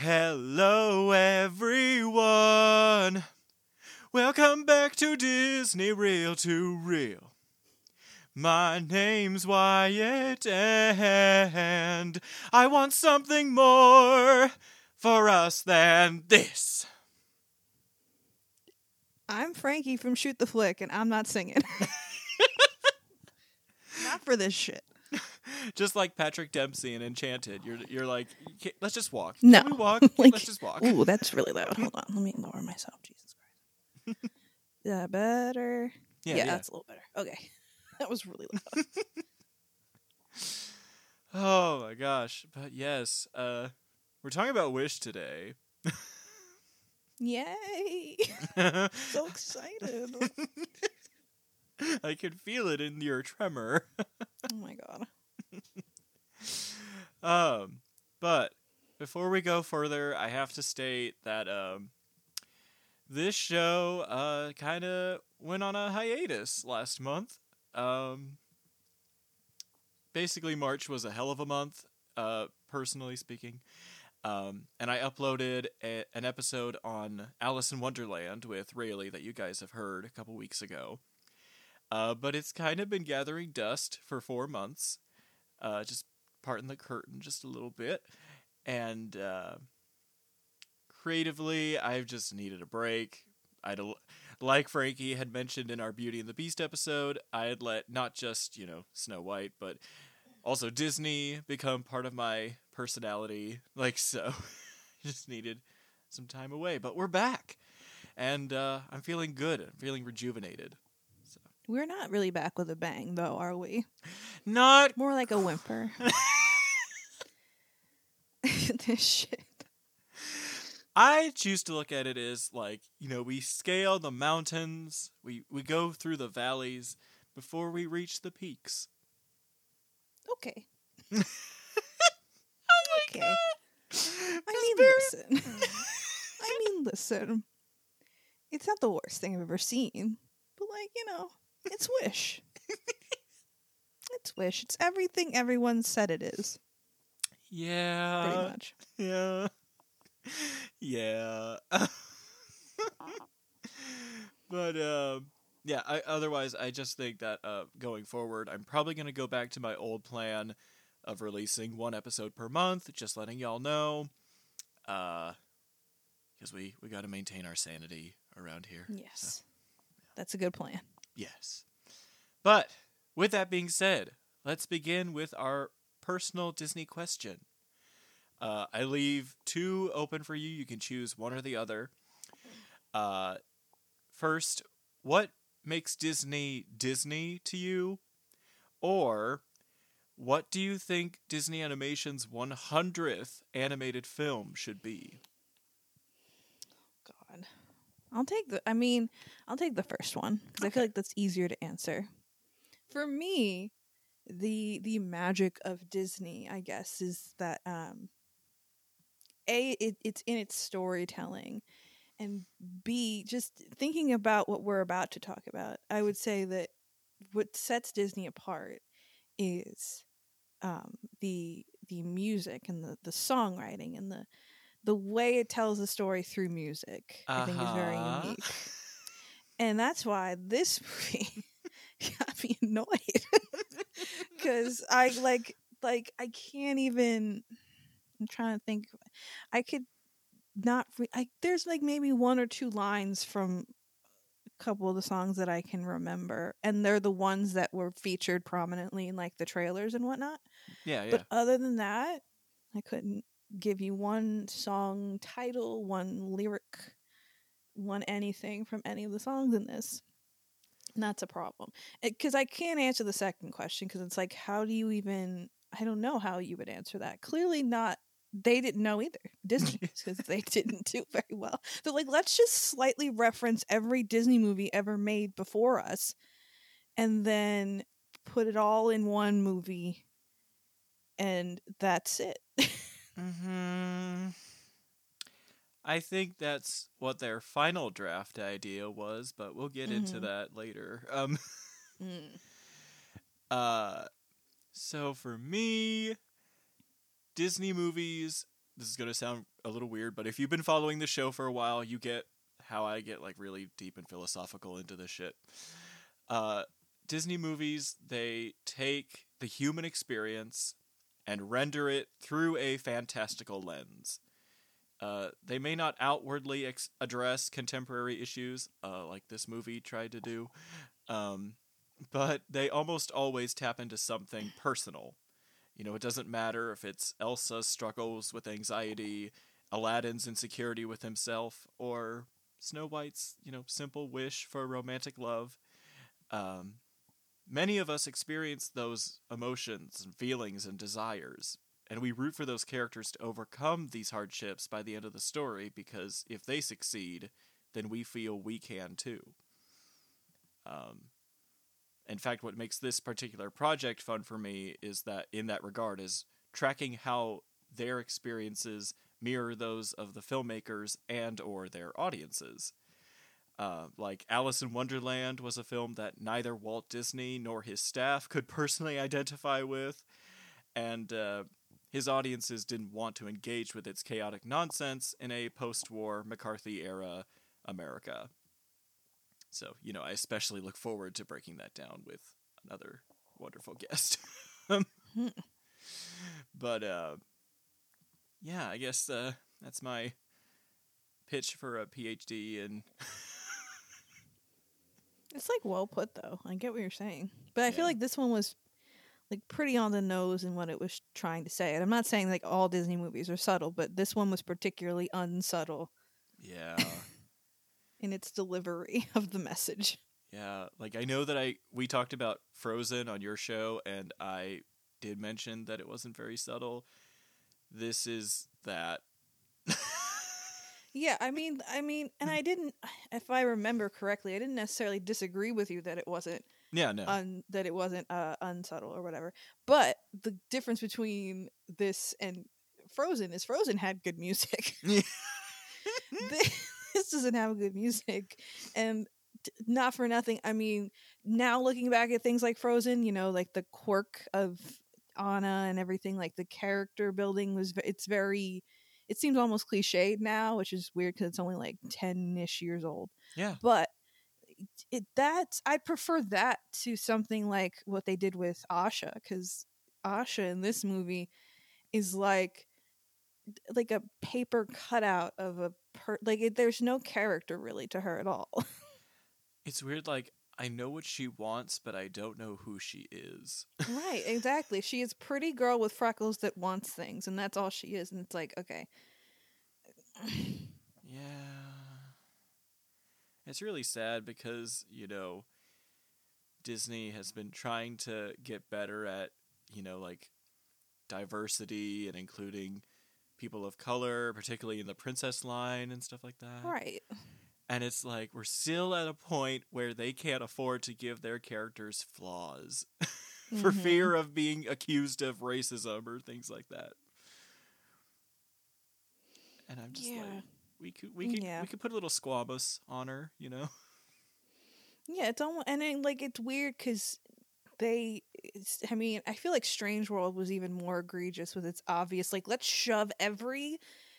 Hello, everyone. Welcome back to Disney Reel to Reel. My name's Wyatt, and I want something more for us than this. I'm Frankie from Shoot the Flick, and I'm not singing. Not for this shit. Just like Patrick Dempsey in Enchanted, you're like, let's just walk. No. Can we walk? Let's just walk. Ooh, that's really loud. Hold on. Let me lower myself. Jesus Christ. Is that better? Yeah, that's a little better. Okay. That was really loud. Oh my gosh. But yes, we're talking about Wish today. Yay. So excited. I can feel it in your tremor. Oh my god. But before we go further, I have to state that this show kind of went on a hiatus last month. Basically, March was a hell of a month, personally speaking. And I uploaded an episode on Alice in Wonderland with Rayleigh that you guys have heard a couple weeks ago. But it's kind of been gathering dust for 4 months. Just parting the curtain just a little bit. And creatively, I've just needed a break. Like Frankie had mentioned in our Beauty and the Beast episode, I had let not just, Snow White, but also Disney become part of my personality. So I just needed some time away. But we're back. And I'm feeling good. I'm feeling rejuvenated. So. We're not really back with a bang, though, are we? Not more like a whimper. This shit. I choose to look at it as we scale the mountains, we go through the valleys before we reach the peaks. Okay. Okay. God. Listen. Listen. It's not the worst thing I've ever seen. But it's Wish. It's Wish. It's everything everyone said it is. Yeah. Pretty much. Yeah. Yeah. But otherwise I just think that going forward I'm probably going to go back to my old plan of releasing 1 episode per month, just letting y'all know, because we got to maintain our sanity around here. Yes. So, yeah. That's a good plan. Yes. But with that being said, let's begin with our personal Disney question. I leave 2 open for you. You can choose one or the other. First, what makes Disney Disney to you? Or what do you think Disney Animation's 100th animated film should be? God. I'll take the first one because I feel like that's easier to answer. For me, the magic of Disney, I guess, is that it's in its storytelling, and B, just thinking about what we're about to talk about, I would say that what sets Disney apart is the music and the songwriting and the way it tells the story through music. I think is very unique. And that's why this movie got me annoyed. Because I can't even. I'm trying to think. I could not. There's maybe 1 or 2 lines from a couple of the songs that I can remember, and they're the ones that were featured prominently in the trailers and whatnot. Yeah. But other than that, I couldn't give you 1 song title, 1 lyric, 1 anything from any of the songs in this. And that's a problem. Because I can't answer the second question, because it's how do you even... I don't know how you would answer that. Clearly not. They didn't know either. Disney, because they didn't do very well. They're let's just slightly reference every Disney movie ever made before us, and then put it all in 1 movie, and that's it. Mm-hmm. I think that's what their final draft idea was, but we'll get into that later. So for me, Disney movies, this is going to sound a little weird, but if you've been following the show for a while, you get how I get like really deep and philosophical into this shit. Disney movies, they take the human experience and render it through a fantastical lens. They may not outwardly address contemporary issues, like this movie tried to do, but they almost always tap into something personal. You know, it doesn't matter if it's Elsa's struggles with anxiety, Aladdin's insecurity with himself, or Snow White's, simple wish for romantic love. Many of us experience those emotions and feelings and desires, and we root for those characters to overcome these hardships by the end of the story, because if they succeed, then we feel we can too. In fact, what makes this particular project fun for me is that, in that regard, is tracking how their experiences mirror those of the filmmakers and or their audiences. Like Alice in Wonderland was a film that neither Walt Disney nor his staff could personally identify with, and his audiences didn't want to engage with its chaotic nonsense in a post-war McCarthy-era America. So, I especially look forward to breaking that down with another wonderful guest. But, yeah, I guess that's my pitch for a PhD in... It's like well put, though. I get what you're saying. But I feel like this one was like pretty on the nose in what it was trying to say. And I'm not saying like all Disney movies are subtle, but this one was particularly unsubtle. Yeah. In its delivery of the message. Yeah, like I know that we talked about Frozen on your show, and I did mention that it wasn't very subtle. This is that. Yeah, I mean, and I didn't, if I remember correctly, I didn't necessarily disagree with you that it wasn't. Yeah, no. That it wasn't unsubtle or whatever. But the difference between this and Frozen is Frozen had good music. This doesn't have good music, and not for nothing. I mean, now looking back at things like Frozen, like the quirk of Anna and everything, like the character building it seems almost cliched now, which is weird because it's only like 10-ish years old. Yeah. But I prefer that to something like what they did with Asha, because Asha in this movie is like a paper cutout of there's no character really to her at all. It's weird, like, I know what she wants, but I don't know who she is. Right, exactly. She is a pretty girl with freckles that wants things, and that's all she is. And it's like, okay. Yeah. It's really sad because, Disney has been trying to get better at, like, diversity and including people of color, particularly in the princess line and stuff like that. Right. And it's like, we're still at a point where they can't afford to give their characters flaws for fear of being accused of racism or things like that. And I'm just like, we could put a little squabus on her, Yeah, it's almost, and it's weird because I feel like Strange World was even more egregious with its obvious, like, let's shove every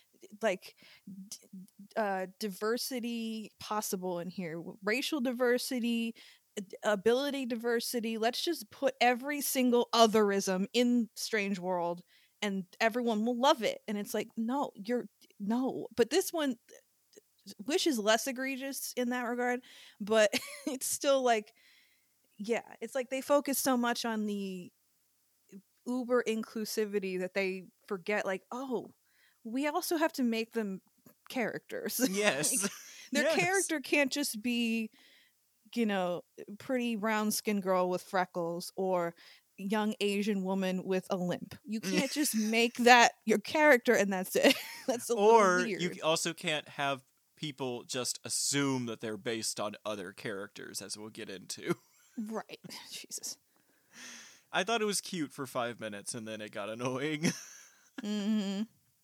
diversity possible in here, racial diversity, ability diversity. Let's just put every single otherism in Strange World and everyone will love it. And it's like, no. But this one, Wish is less egregious in that regard, but it's still like, yeah, it's like they focus so much on the uber inclusivity that they forget, like, oh, we also have to make them characters. Yes. Like, their character can't just be, pretty brown-skinned girl with freckles or young Asian woman with a limp. You can't just make that your character and that's it. That's a little weird. You also can't have people just assume that they're based on other characters, as we'll get into. Right. Jesus. I thought it was cute for 5 minutes and then it got annoying. Mm-hmm.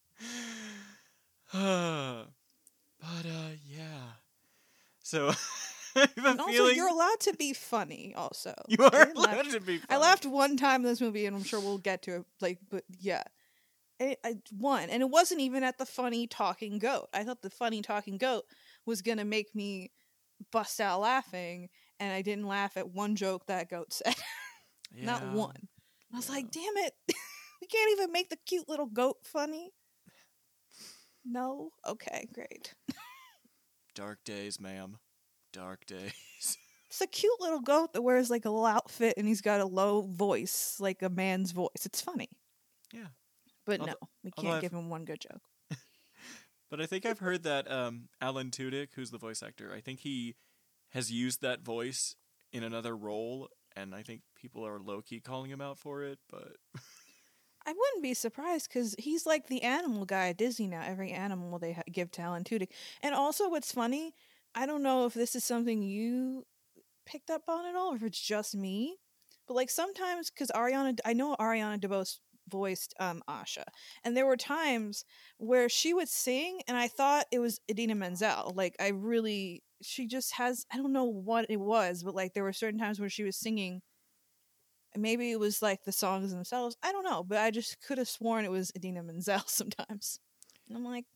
But yeah. So I have a feeling you're allowed to be funny. Also, you are allowed to be funny. I laughed one time in this movie, and I'm sure we'll get to it. But yeah, one, and it wasn't even at the funny talking goat. I thought the funny talking goat was gonna make me bust out laughing, and I didn't laugh at one joke that goat said. Not Yeah. one. I was Yeah. like, damn it. We can't even make the cute little goat funny. No? Okay, great. Dark days, ma'am. Dark days. It's a cute little goat that wears like a little outfit and he's got a low voice, like a man's voice. It's funny. Yeah. But Although- no, we although can't I've- give him one good joke. But I think I've heard that Alan Tudyk, who's the voice actor, I think he has used that voice in another role, and I think people are low-key calling him out for it, but... I wouldn't be surprised because he's like the animal guy at Disney now. Every animal they give to Alan Tudyk. And also, what's funny, I don't know if this is something you picked up on at all, or if it's just me, but like sometimes, because I know Ariana DeBose voiced Asha, and there were times where she would sing, and I thought it was Idina Menzel. Like she just has, I don't know what it was, but like there were certain times where she was singing. Maybe it was like the songs themselves. I don't know, but I just could have sworn it was Idina Menzel sometimes. And I'm like,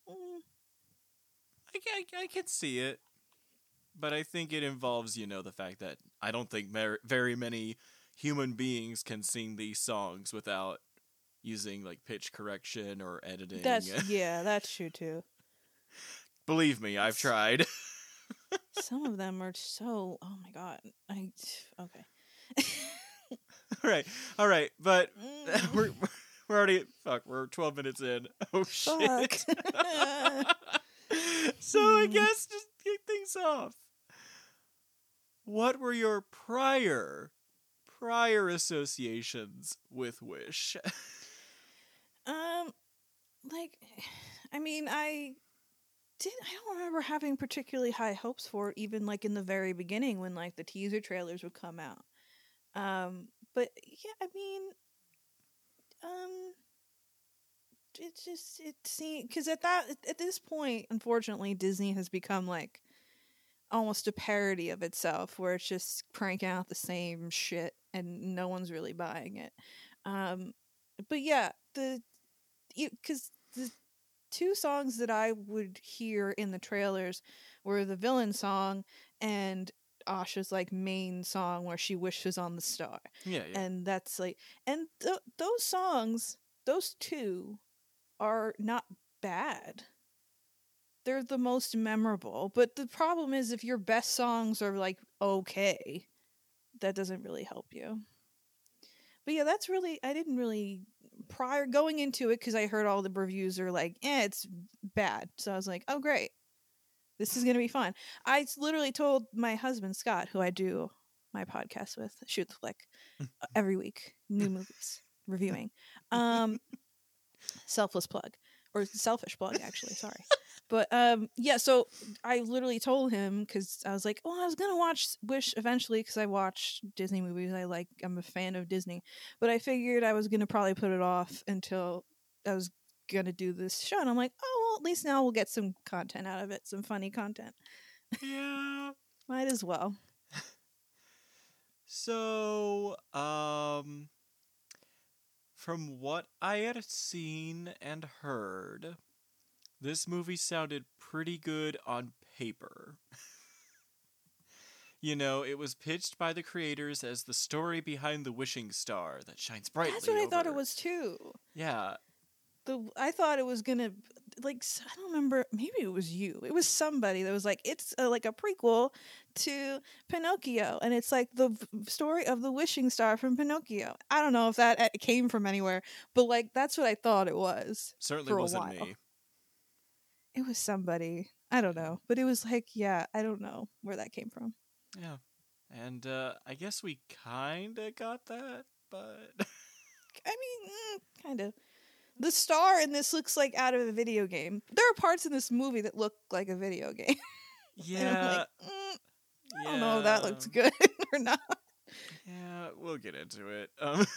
I can see it, but I think it involves, the fact that I don't think very many human beings can sing these songs without using like pitch correction or editing. that's true too. Believe me, I've tried. Some of them are so. Oh my god. Okay. All right, but Mm. we're already we're 12 minutes in. Oh shit. So I guess just kick things off. What were your prior associations with Wish? Like, I mean, I don't remember having particularly high hopes for it, even like in the very beginning when like the teaser trailers would come out. But yeah, I mean, it seemed, because at this point, unfortunately, Disney has become like almost a parody of itself, where it's just cranking out the same shit and no one's really buying it. But yeah, because the two songs that I would hear in the trailers were the villain song and Asha's like main song where she wishes on the star. Yeah. And that's like, and those songs, those two are not bad. They're the most memorable, but the problem is if your best songs are like okay, that doesn't really help you. But yeah, that's really, I didn't really, prior going into it, because I heard all the reviews are like, it's bad. So I was like, oh great, this is gonna be fun. I literally told my husband Scott, who I do my podcast with, Shoot the Flick, every week, new movies reviewing. Selfish plug actually, sorry. But yeah, so I literally told him, because I was like, I was gonna watch Wish eventually because I watch Disney movies. I'm a fan of Disney, but I figured I was gonna probably put it off until I was gonna do this show, and I'm like, well, at least now we'll get some content out of it, some funny content. Yeah. Might as well. So, from what I had seen and heard, this movie sounded pretty good on paper. It was pitched by the creators as the story behind the wishing star that shines brightly. That's what I thought it was too. Yeah. I thought it was gonna, like, I don't remember, maybe it was you. It was somebody that was like, it's like a prequel to Pinocchio, and it's like the story of the wishing star from Pinocchio. I don't know if that came from anywhere, but like that's what I thought it was. Certainly for a wasn't while. me. It was somebody. I don't know, but it was like, yeah, I don't know where that came from. Yeah. And I guess we kind of got that, but... I mean, kind of. The star in this looks like out of a video game. There are parts in this movie that look like a video game. Yeah. I don't know if that looks good or not. Yeah, we'll get into it.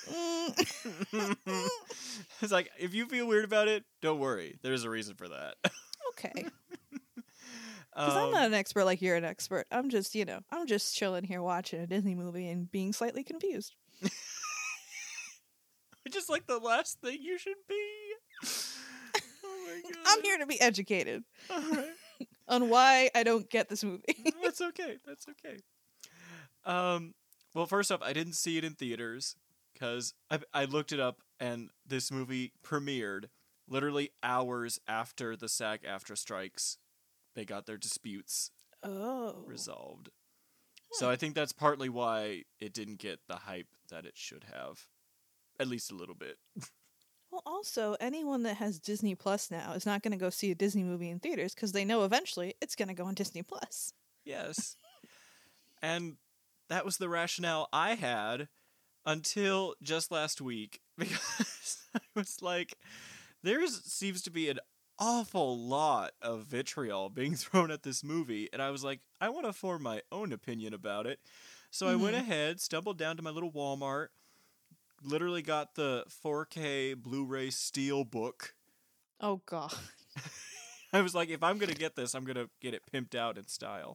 It's like, if you feel weird about it, don't worry. There's a reason for that. Okay. Because I'm not an expert like you're an expert. I'm just, I'm just chilling here watching a Disney movie and being slightly confused. Just like the last thing you should be. Oh my god. I'm here to be educated All right. on why I don't get this movie. That's okay. That's okay. Well, first off, I didn't see it in theaters because I looked it up, and this movie premiered literally hours after the SAG-AFTRA strikes. They got their disputes Oh. resolved. So I think that's partly why it didn't get the hype that it should have. At least a little bit. Well, also, anyone that has Disney Plus now is not going to go see a Disney movie in theaters because they know eventually it's going to go on Disney Plus. Yes. And that was the rationale I had until just last week, because I was like, there seems to be an awful lot of vitriol being thrown at this movie, and I was like, I want to form my own opinion about it. So I went ahead, stumbled down to my little Walmart, literally got the 4K Blu-ray Steel book. Oh, God. I was like, if I'm going to get this, I'm going to get it pimped out in style.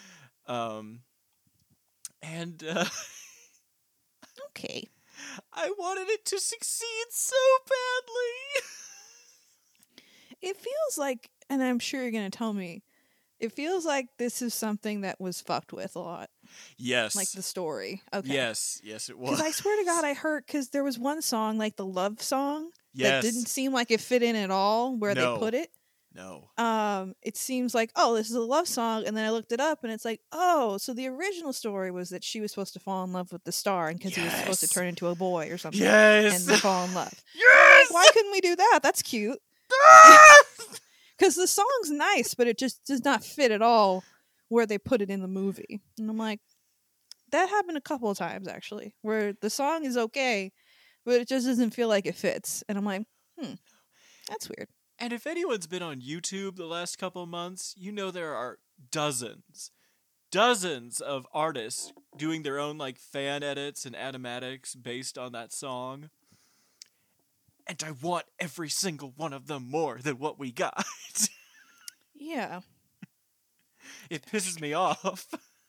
And Okay. I wanted it to succeed so badly. It feels like, and I'm sure you're going to tell me, it feels like this is something that was fucked with a lot. Yes. Like the story. Okay. Yes, it was. Because I swear to God, I heard, because there was one song, like the love song, Yes. that didn't seem like it fit in at all where No. they put it. No. It seems like, oh, this is a love song, and then I looked it up, and it's like, oh, so the original story was that she was supposed to fall in love with the star, and because he was supposed to Yes. turn into a boy or something, Yes. and fall in love. Yes. Why couldn't we do that? That's cute. Because the song's nice, but it just does not fit at all where they put it in the movie. And I'm like, that happened a couple of times actually, where the song is okay, but it just doesn't feel like it fits. And I'm like, that's weird. And if anyone's been on YouTube the last couple months, you know there are dozens of artists doing their own like fan edits and animatics based on that song. And I want every single one of them more than what we got. Yeah. It pisses me off.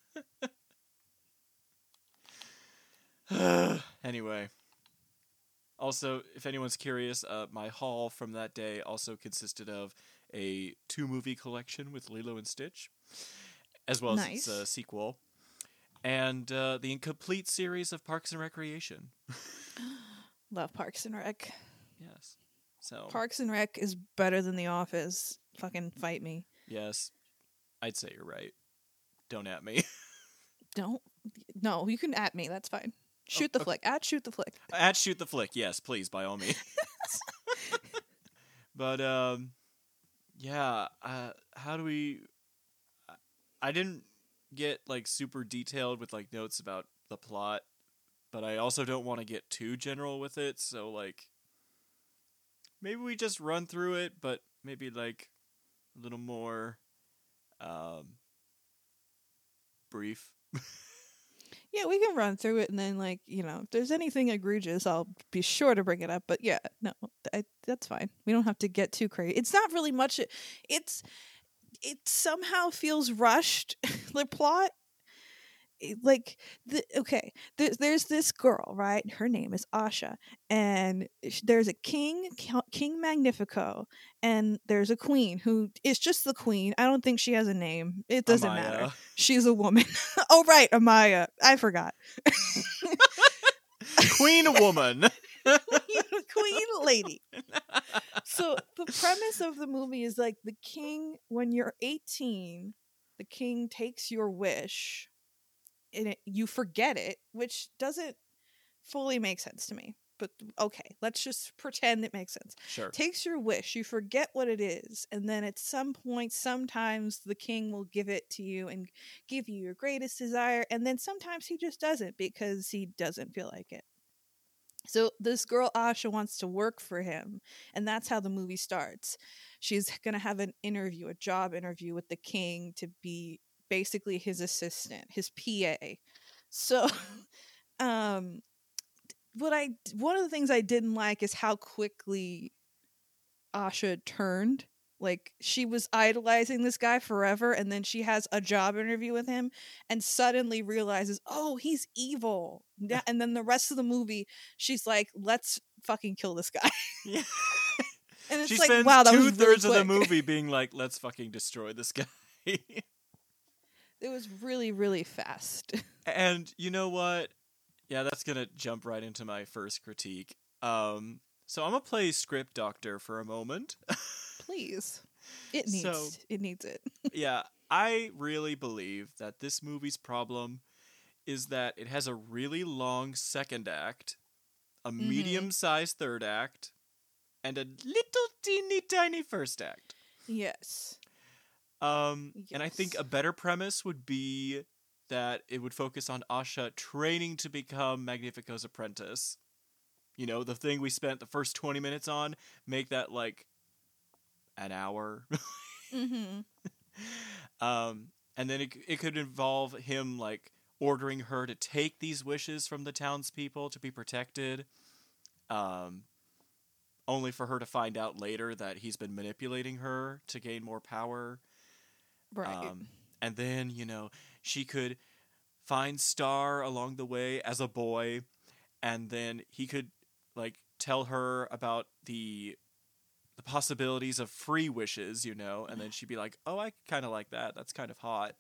Anyway. Also, if anyone's curious, my haul from that day also consisted of a 2-movie collection with Lilo and Stitch, as well as Nice. its sequel, and the incomplete series of Parks and Recreation. Love Parks and Rec. Yes. So Parks and Rec is better than The Office. Fucking fight me. yes, I'd say you're right. Don't at me. Don't. No, you can at me. That's fine. Shoot the okay. flick. At shoot the flick. At Shoot the Flick, yes, please, by all means. But yeah. How do we? I didn't get like super detailed with like notes about the plot, but I also don't want to get too general with it. So like, maybe we just run through it, but maybe like a little more brief. Yeah, we can run through it, and then, like, you know, if there's anything egregious, I'll be sure to bring it up. But yeah, no, that's fine. We don't have to get too crazy. It's not really much. It somehow feels rushed. The plot, there's this girl, right? Her name is Asha, and there's a king Magnifico, and there's a queen who is just the queen. I don't think she has a name. It doesn't matter. She's a woman. Oh right, Amaya. I forgot. Queen woman. Queen lady. So the premise of the movie is like the king, when you're 18, the king takes your wish. And you forget it, which doesn't fully make sense to me. But okay, let's just pretend it makes sense. Sure. Takes your wish, you forget what it is, and then at some point, sometimes the king will give it to you and give you your greatest desire, and then sometimes he just doesn't because he doesn't feel like it. So this girl Asha wants to work for him, and that's how the movie starts. She's gonna have a job interview with the king to be basically his assistant, his PA. So, one of the things I didn't like is how quickly Asha turned. Like, she was idolizing this guy forever, and then she has a job interview with him and suddenly realizes, oh, he's evil. And then the rest of the movie, she's like, let's fucking kill this guy. Yeah. And it's she like, spends wow, that was really 2/3 of the quick. movie being like, let's fucking destroy this guy. It was really, really fast. And you know what? Yeah, that's gonna jump right into my first critique. So I'm gonna play script doctor for a moment. Please. It So- needs it. Yeah, I really believe that this movie's problem is that it has a really long second act, a medium-sized third act, and a little teeny tiny first act. Yes. And I think Yes. a better premise would be that it would focus on Asha training to become Magnifico's apprentice. You know, the thing we spent the first 20 minutes on, make that like an hour. Mm-hmm. And then it could involve him like ordering her to take these wishes from the townspeople to be protected. Only for her to find out later that he's been manipulating her to gain more power. Right. And then, you know, she could find Star along the way as a boy, and then he could like tell her about the possibilities of free wishes, you know, and then she'd be like, "Oh, I kind of like that. That's kind of hot."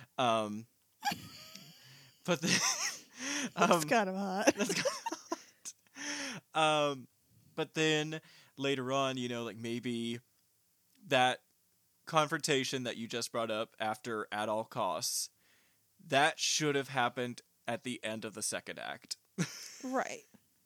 But then, That's kind of hot. that's kind of hot. But then later on, you know, like maybe that confrontation that you just brought up after At All Costs, that should have happened at the end of the second act. Right.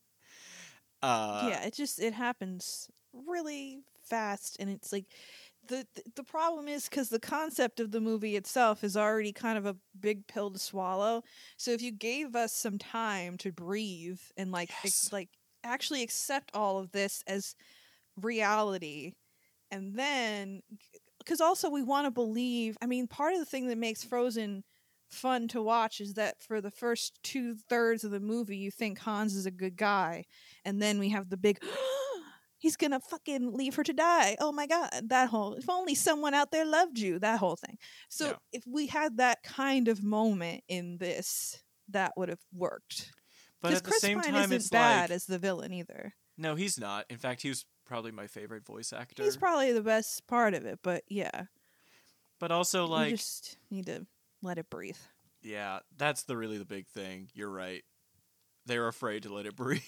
Yeah, it happens really fast, and it's like the problem is because the concept of the movie itself is already kind of a big pill to swallow. So if you gave us some time to breathe and Yes. actually accept all of this as reality, and then because also we want to believe. I mean, part of the thing that makes Frozen fun to watch is that for the first 2/3 of the movie you think Hans is a good guy, and then we have the big he's gonna fucking leave her to die, oh my god, that whole if only someone out there loved you, that whole thing. So Yeah. if we had that kind of moment in this, that would have worked, But because at the Chris same Pine time, isn't it's bad like, as the villain either. no, he's not. In fact, he was probably my favorite voice actor. He's probably the best part of it, but yeah, But also, we like, just need to let it breathe. yeah, that's really the big thing. You're right. They're afraid to let it breathe.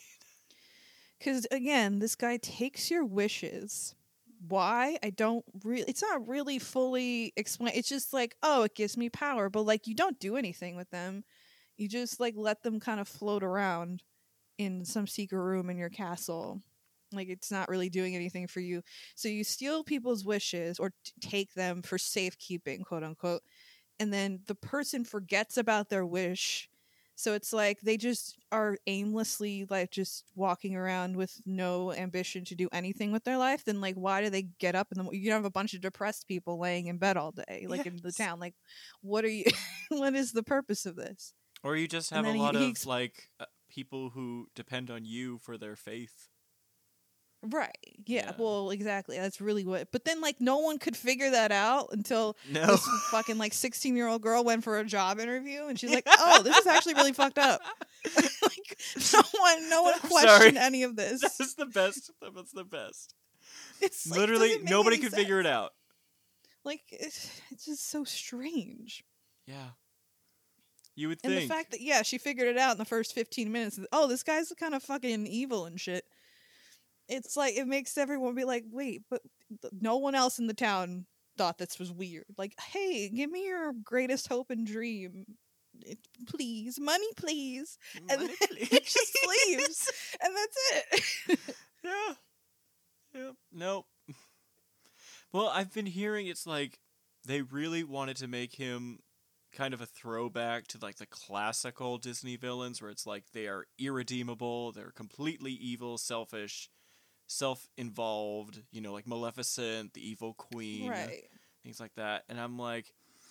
Because again, this guy takes your wishes. Why? I don't really. It's not really fully explained. It's just like, oh, it gives me power, but like you don't do anything with them. You just like let them kind of float around in some secret room in your castle. Like it's not really doing anything for you. So you steal people's wishes or take them for safekeeping, quote unquote, and then the person forgets about their wish. So it's like they just are aimlessly like just walking around with no ambition to do anything with their life. Then like why do they get up and you have a bunch of depressed people laying in bed all day like in the Yes. town? Like what are you what is the purpose of this? Or you just And have a then lot he of, like, people who depend on you for their faith. Right. Yeah. Yeah. Well, exactly. That's really what. But then, like, no one could figure that out until No. this fucking like 16-year-old girl went for a job interview, and she's like, "Oh, this is actually really fucked up." Like, no one I'm questioned sorry. any of this. That was the best. That was the best. It's like, Literally, doesn't make nobody any could figure it sense. out. Like, it's just so strange. Yeah. You would And think. the fact that she figured it out in the first 15 minutes. Oh, this guy's kind of fucking evil and shit. It's like it makes everyone be like, wait, but no one else in the town thought this was weird. Like, hey, give me your greatest hope and dream, please, money, please, and Money, then please. he just leaves, and that's it. Yeah. Yep. Nope. Well, I've been hearing it's like they really wanted to make him kind of a throwback to like the classical Disney villains where it's like they are irredeemable, they're completely evil, selfish, self-involved, you know, like Maleficent, the evil queen, Right. things like that. And I'm like,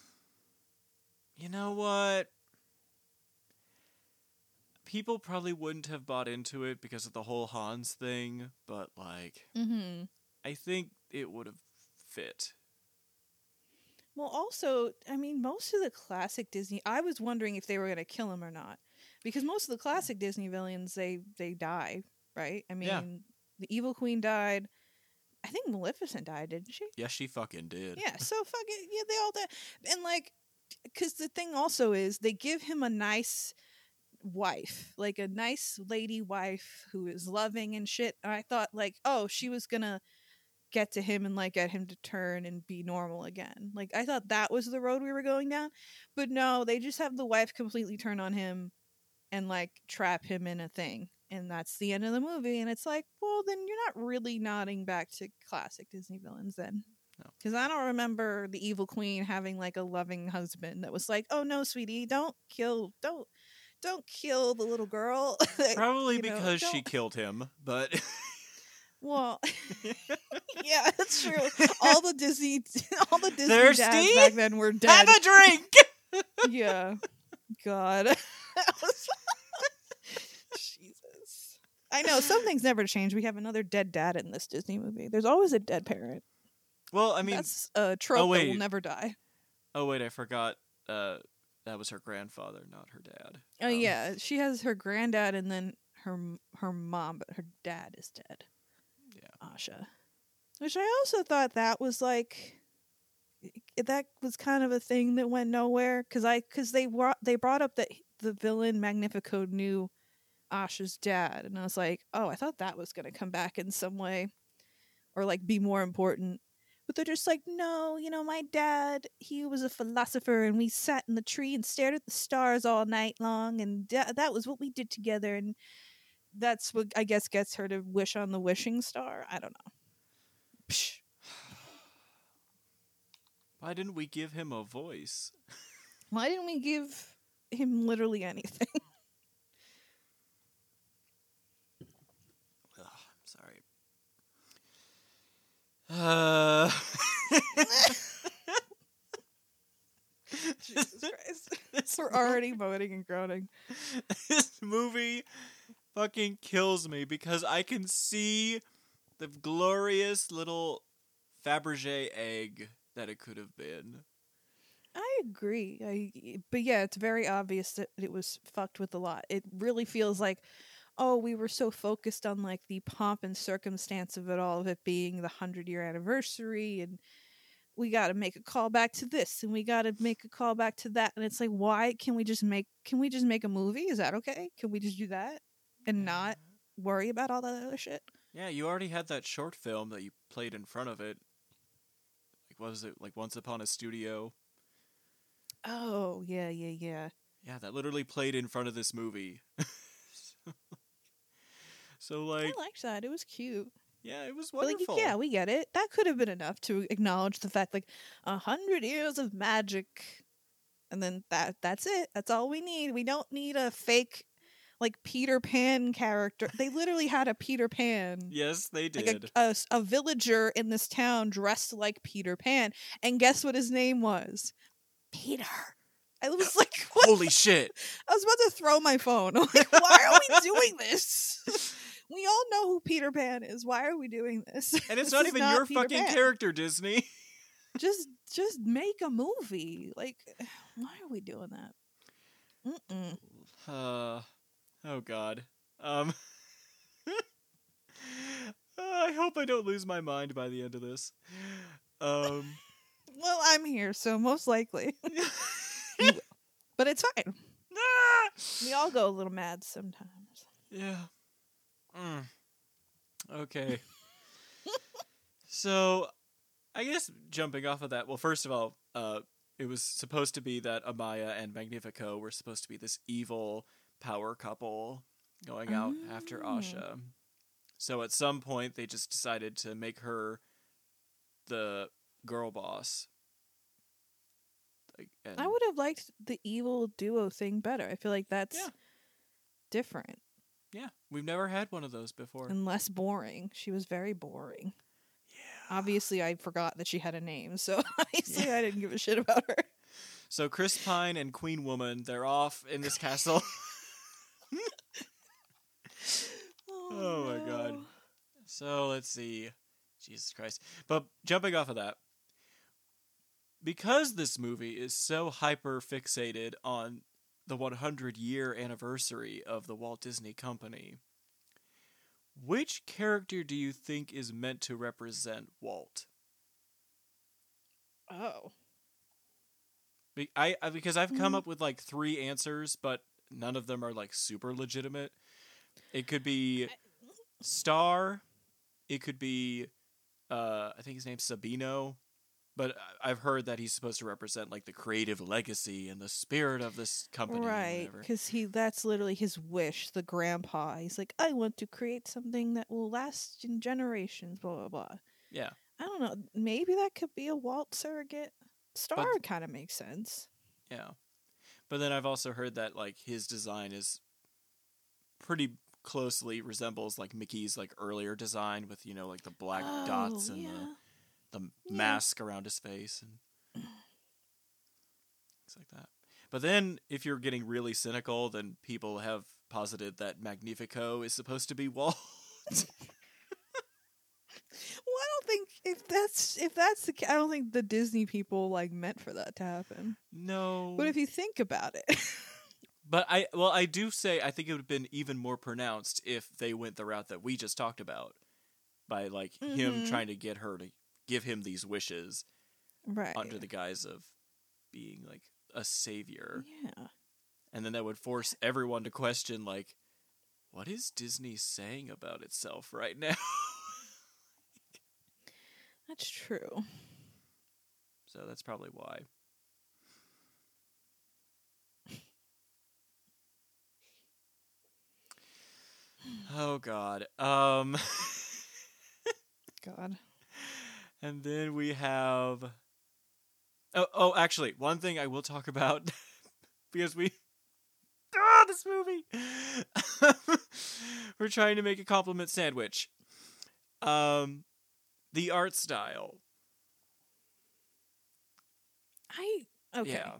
you know what? People probably wouldn't have bought into it because of the whole Hans thing, but like Mm-hmm. I think it would have fit. Well, also, I mean, most of the classic Disney. I was wondering if they were going to kill him or not, because most of the classic Disney villains they die, right? I mean, Yeah. the evil queen died. I think Maleficent died, didn't she? Yes, she fucking did. Yeah, so fucking, yeah, they all died. And, like, because the thing also is, they give him a nice wife, like a nice lady wife who is loving and shit. And I thought, like, oh, she was gonna get to him and, like, get him to turn and be normal again. Like, I thought that was the road we were going down. But no, they just have the wife completely turn on him and, like, trap him in a thing. And that's the end of the movie. And it's like, well, then you're not really nodding back to classic Disney villains then. No. Because I don't remember the evil queen having, like, a loving husband that was like, oh no, sweetie, don't kill the little girl. Probably You know, because she don't- killed him, but Well, yeah, that's true. All the Disney dads Thirsty? back then were dead. have a drink. Yeah. God. That was- Jesus. I know, some things never change. We have another dead dad in this Disney movie. There's always a dead parent. Well, I mean, That's a trope that will wait. never die. oh wait, I forgot. That was her grandfather, not her dad. Oh, yeah. She has her granddad and then her mom, but her dad is dead. Yeah. Asha. Which I also thought that was like, that was kind of a thing that went nowhere because they brought up that the villain Magnifico knew Asha's dad, and I was like, oh, I thought that was going to come back in some way or like be more important. But they're just like, no, my dad, he was a philosopher and we sat in the tree and stared at the stars all night long, and that was what we did together, and that's what I guess gets her to wish on the wishing star. I don't know. Psh. Why didn't we give him a voice? Why didn't we give him literally anything? Ugh, I'm sorry. Jesus Christ. We're already moaning and groaning. This movie fucking kills me because I can see the glorious little Fabergé egg that it could have been. I agree. But yeah, it's very obvious that it was fucked with a lot. It really feels like, oh, we were so focused on like the pomp and circumstance of it all, of it being the 100-year anniversary, and we got to make a call back to this, and we got to make a call back to that, and it's like, why can we just make a movie? Is that okay? Can we just do that and not worry about all that other shit? Yeah, you already had that short film that you played in front of it. Like, what was it? Like Once Upon a Studio? Oh, yeah. Yeah, that literally played in front of this movie. So like, I liked that. It was cute. yeah, it was But like, wonderful. yeah, we get it. That could have been enough to acknowledge the fact, like, 100 years of magic, and then that's it. That's all we need. We don't need a fake, like, Peter Pan character. They literally had a Peter Pan. Yes, they Like did. a villager in this town dressed like Peter Pan, and guess what his name was? Peter. I was like, what? Holy shit! I was about to throw my phone. I'm like, why are we doing this? We all know who Peter Pan is. Why are we doing this? And it's This not is even your Peter fucking Pan. character, Disney. Just make a movie. Like, why are we doing that? Oh god. I hope I don't lose my mind by the end of this. Well, I'm here, so most likely. But it's fine. We all go a little mad sometimes. Yeah. Okay. So, I guess jumping off of that, well, first of all, it was supposed to be that Amaya and Magnifico were supposed to be this evil power couple going out after Asha. So at some point, they just decided to make her the girl boss. And I would have liked the evil duo thing better. I feel like that's different yeah, we've never had one of those before. and less boring. She was very boring. Yeah. Obviously, I forgot that she had a name, so obviously I didn't give a shit about her. So Chris Pine and Queen Woman, they're off in this castle. Oh my god. So let's see. Jesus Christ. But jumping off of that, because this movie is so hyper fixated on the 100-year anniversary of the Walt Disney Company, Which character do you think is meant to represent Walt? Oh. Because I've come up with like 3 answers, but none of them are like super legitimate. It could be Star. It could be, I think his name's Sabino. But I've heard that he's supposed to represent like the creative legacy and the spirit of this company. Right, because that's literally his wish, the grandpa. He's like, I want to create something that will last in generations, blah, blah, blah. Yeah. I don't know. Maybe that could be a Walt surrogate. Star kind of makes sense. Yeah. But then I've also heard that like his design is pretty closely resembles like Mickey's like earlier design with, you know, like the black dots and the mask around his face and things like that. But then if you're getting really cynical, then people have posited that Magnifico is supposed to be Walt. Well, I don't think if that's the I don't think the Disney people like meant for that to happen. No. But if you think about it. But I do say I think it would have been even more pronounced if they went the route that we just talked about by like him trying to get her to give him these wishes right under the guise of being like a savior. Yeah. And then that would force everyone to question like, what is Disney saying about itself right now? That's true. So that's probably why. Oh God. God. And then we have actually, one thing I will talk about because this movie. We're trying to make a compliment sandwich. The art style. Yeah.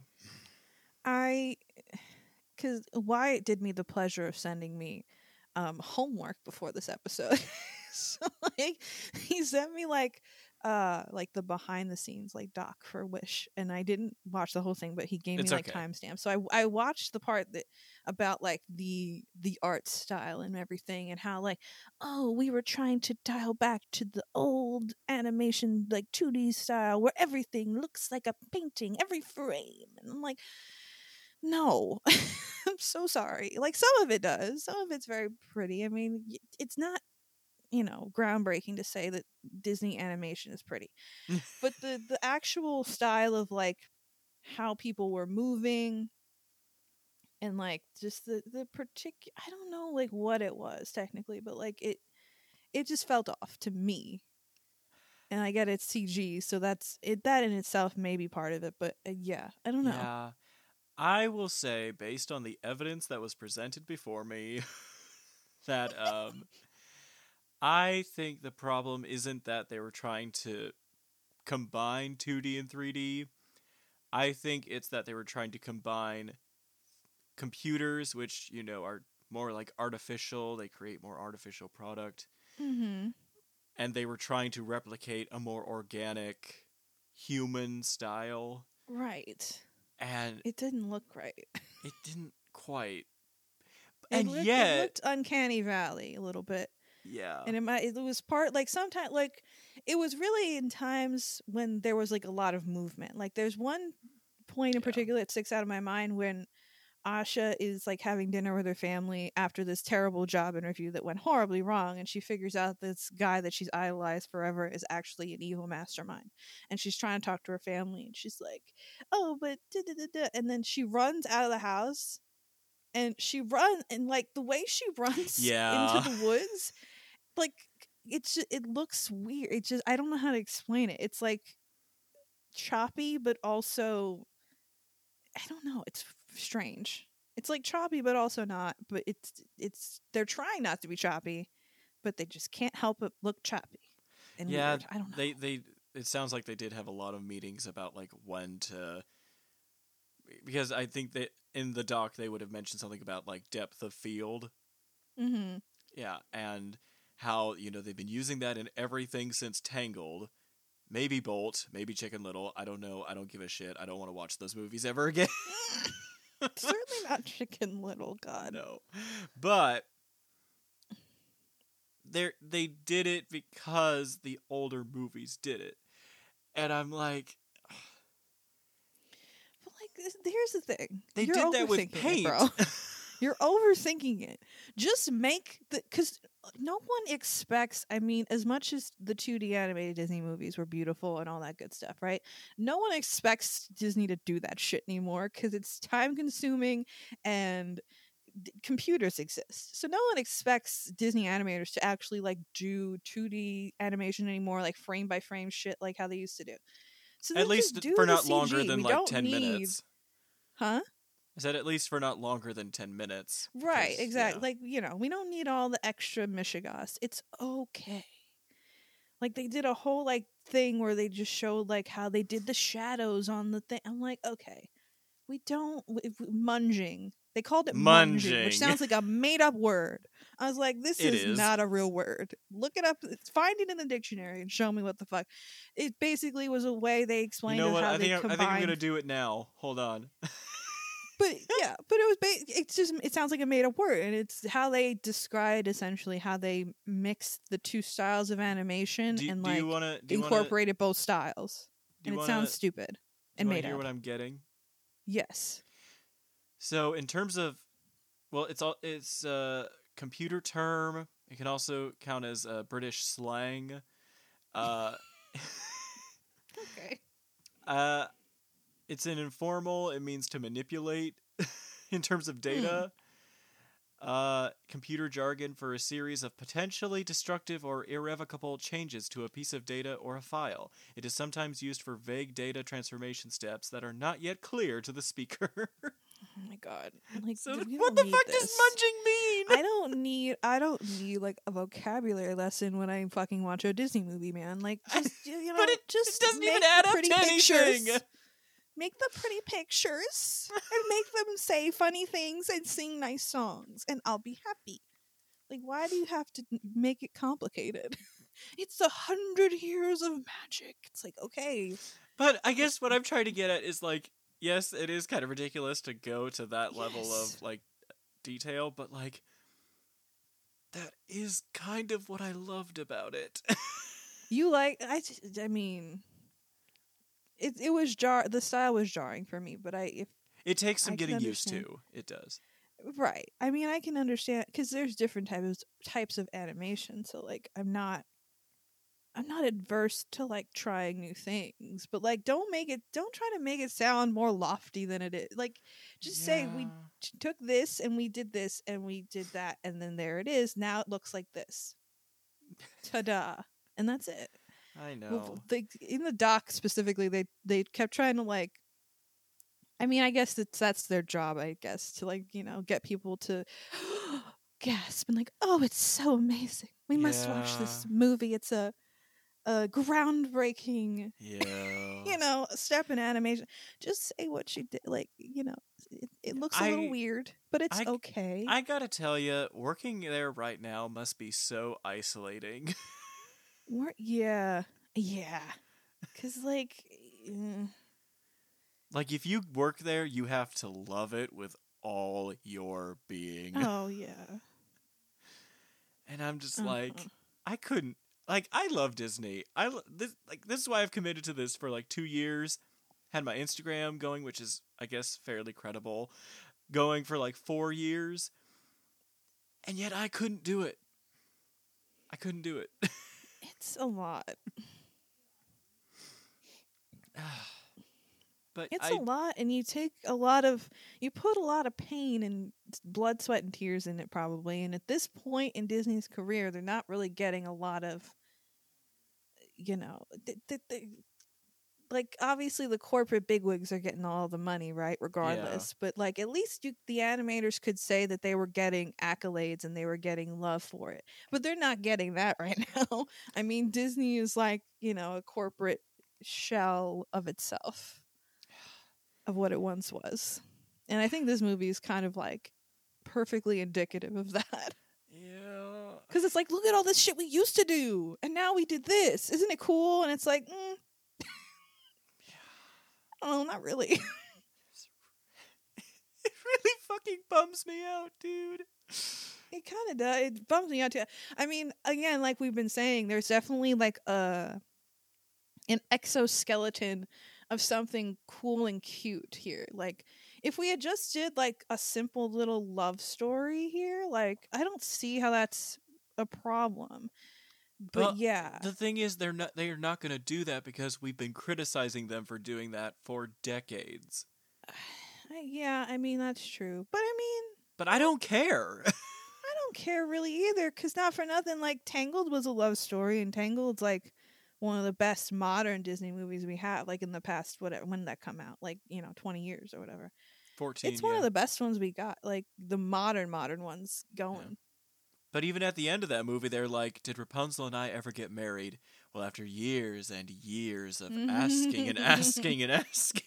Because Wyatt did me the pleasure of sending me homework before this episode. So like he sent me like the behind the scenes like doc for Wish, and I didn't watch the whole thing, but he gave me like timestamps. So I watched the part that about like the art style and everything, and how like, oh, we were trying to dial back to the old animation like 2D style where everything looks like a painting, every frame. And I'm like, no. I'm so sorry. Like some of it does. Some of it's very pretty. I mean, it's not, groundbreaking to say that Disney animation is pretty. But the actual style of like how people were moving and like just the particular, I don't know like what it was technically, but like it just felt off to me. And I get it's CG, so that's it. That in itself may be part of it, but yeah, I don't know. Yeah. I will say, based on the evidence that was presented before me, that I think the problem isn't that they were trying to combine 2D and 3D. I think it's that they were trying to combine computers, which, are more like artificial. They create more artificial product. Mm-hmm. And they were trying to replicate a more organic human style. Right. And it didn't look right. It didn't quite. It looked Uncanny Valley a little bit. Yeah. And it was part like sometimes like it was really in times when there was like a lot of movement. Like there's one point in particular that sticks out of my mind when Asha is like having dinner with her family after this terrible job interview that went horribly wrong, and she figures out this guy that she's idolized forever is actually an evil mastermind, and she's trying to talk to her family, and she's like, oh, but da-da-da-da. And then she runs out of the house, and like the way she runs into the woods, like it looks weird. It just, I don't know how to explain it. It's like choppy, but also I don't know. It's strange. It's like choppy, but also not. But it's they're trying not to be choppy, but they just can't help but look choppy. And weird. I don't know. They it sounds like they did have a lot of meetings about like when to, because I think that in the doc they would have mentioned something about like depth of field. Mm-hmm. Yeah, and how they've been using that in everything since Tangled. Maybe Bolt, maybe Chicken Little. I don't know. I don't give a shit. I don't want to watch those movies ever again. Certainly not Chicken Little, God. No. But they did it because the older movies did it. And I'm like, But here's the thing. they You're did that with overthinking paint. it, bro. You're overthinking it. Just make because no one expects. I mean, as much as the 2D animated Disney movies were beautiful and all that good stuff, right? No one expects Disney to do that shit anymore because it's time consuming and computers exist. So no one expects Disney animators to actually do 2D animation anymore, like frame by frame shit, like how they used to do. So At then least just do for the not CG. longer than We like don't 10 need, minutes. huh? I said at least for not longer than 10 minutes. Right, because, exactly. yeah. We don't need all the extra Michigas. It's okay. Like they did a whole thing where they just showed how they did the shadows on the thing. I'm like, okay, we don't munging. They called it munging, which Munging. sounds like a made up word. I was like, this It is is. not a real word. Look it up, find it in the dictionary, and show me what the fuck. It basically was a way they You explained know what? how I they think combined. I'm gonna do it now. Hold on. But yeah, but it was it's just it sounds like a made up word, and it's how they described essentially how they mixed the two styles of animation and incorporated both styles. And it sounds stupid and made hear up. what I'm getting? Yes. So in terms of, well, it's a computer term. It can also count as British slang. Okay. It's an informal. It means to manipulate in terms of data. Computer jargon for a series of potentially destructive or irrevocable changes to a piece of data or a file. It is sometimes used for vague data transformation steps that are not yet clear to the speaker. Oh my god! So we what don't the need fuck this. does munging mean? I don't need a vocabulary lesson when I fucking watch a Disney movie, man. But it doesn't make even add the up pretty to anything. pictures. Make the pretty pictures and make them say funny things and sing nice songs, and I'll be happy. Why do you have to make it complicated? It's 100 years of magic. It's okay. But I guess what I'm trying to get at is yes, it is kind of ridiculous to go to that level of detail, but that is kind of what I loved about it. I mean, it was the style was jarring for me, but it takes some getting used to. It does. Right. I mean, I can understand because there's different types of animation. So I'm not adverse to trying new things, but don't try to make it sound more lofty than it is. Just say we took this and we did this and we did that and then there it is. Now it looks like this. Ta-da. And that's it. I know. In the doc specifically, they kept trying to I mean, I guess that's their job, I guess, to get people to gasp and oh, it's so amazing. We must watch this movie. It's a groundbreaking step in animation. Just say what you did. It looks a little weird, but it's okay. I gotta tell you, working there right now must be so isolating. Yeah. Because if you work there, you have to love it with all your being. Oh yeah. And I'm just I couldn't. I love Disney. This is why I've committed to this for 2 years. Had my Instagram going, which is I guess fairly credible, going for 4 years. And yet I couldn't do it. It's a lot. But it's a lot, and you put a lot of pain and blood, sweat, and tears in it probably. And at this point in Disney's career, they're not really getting a lot of, obviously the corporate bigwigs are getting all the money, right? Regardless, but at least the animators could say that they were getting accolades and they were getting love for it. But they're not getting that right now. I mean, Disney is a corporate shell of itself. Of what it once was. And I think this movie is kind of perfectly indicative of that. Yeah. Because it's look at all this shit we used to do. And now we did this. Isn't it cool? And it's I don't know, not really. It really fucking bums me out, dude. It kind of does. It bums me out too. I mean, again, like we've been saying, there's definitely like an exoskeleton of something cool and cute here. Like if we had just did like a simple little love story here, like I don't see how that's a problem. But Well, yeah. the thing is, they are not going to do that because we've been criticizing them for doing that for decades. Yeah, I mean that's true. But I mean, But I don't care. I don't care really either, because not for nothing, like Tangled was a love story, and Tangled's like one of the best modern Disney movies we have, like in the past, whatever, when did that come out? Like, 20 years or whatever. 14, It's one yeah. of the best ones we got, like the modern ones going. Yeah. But even at the end of that movie, they're like, did Rapunzel and I ever get married? Well, after years and years of asking and asking and asking,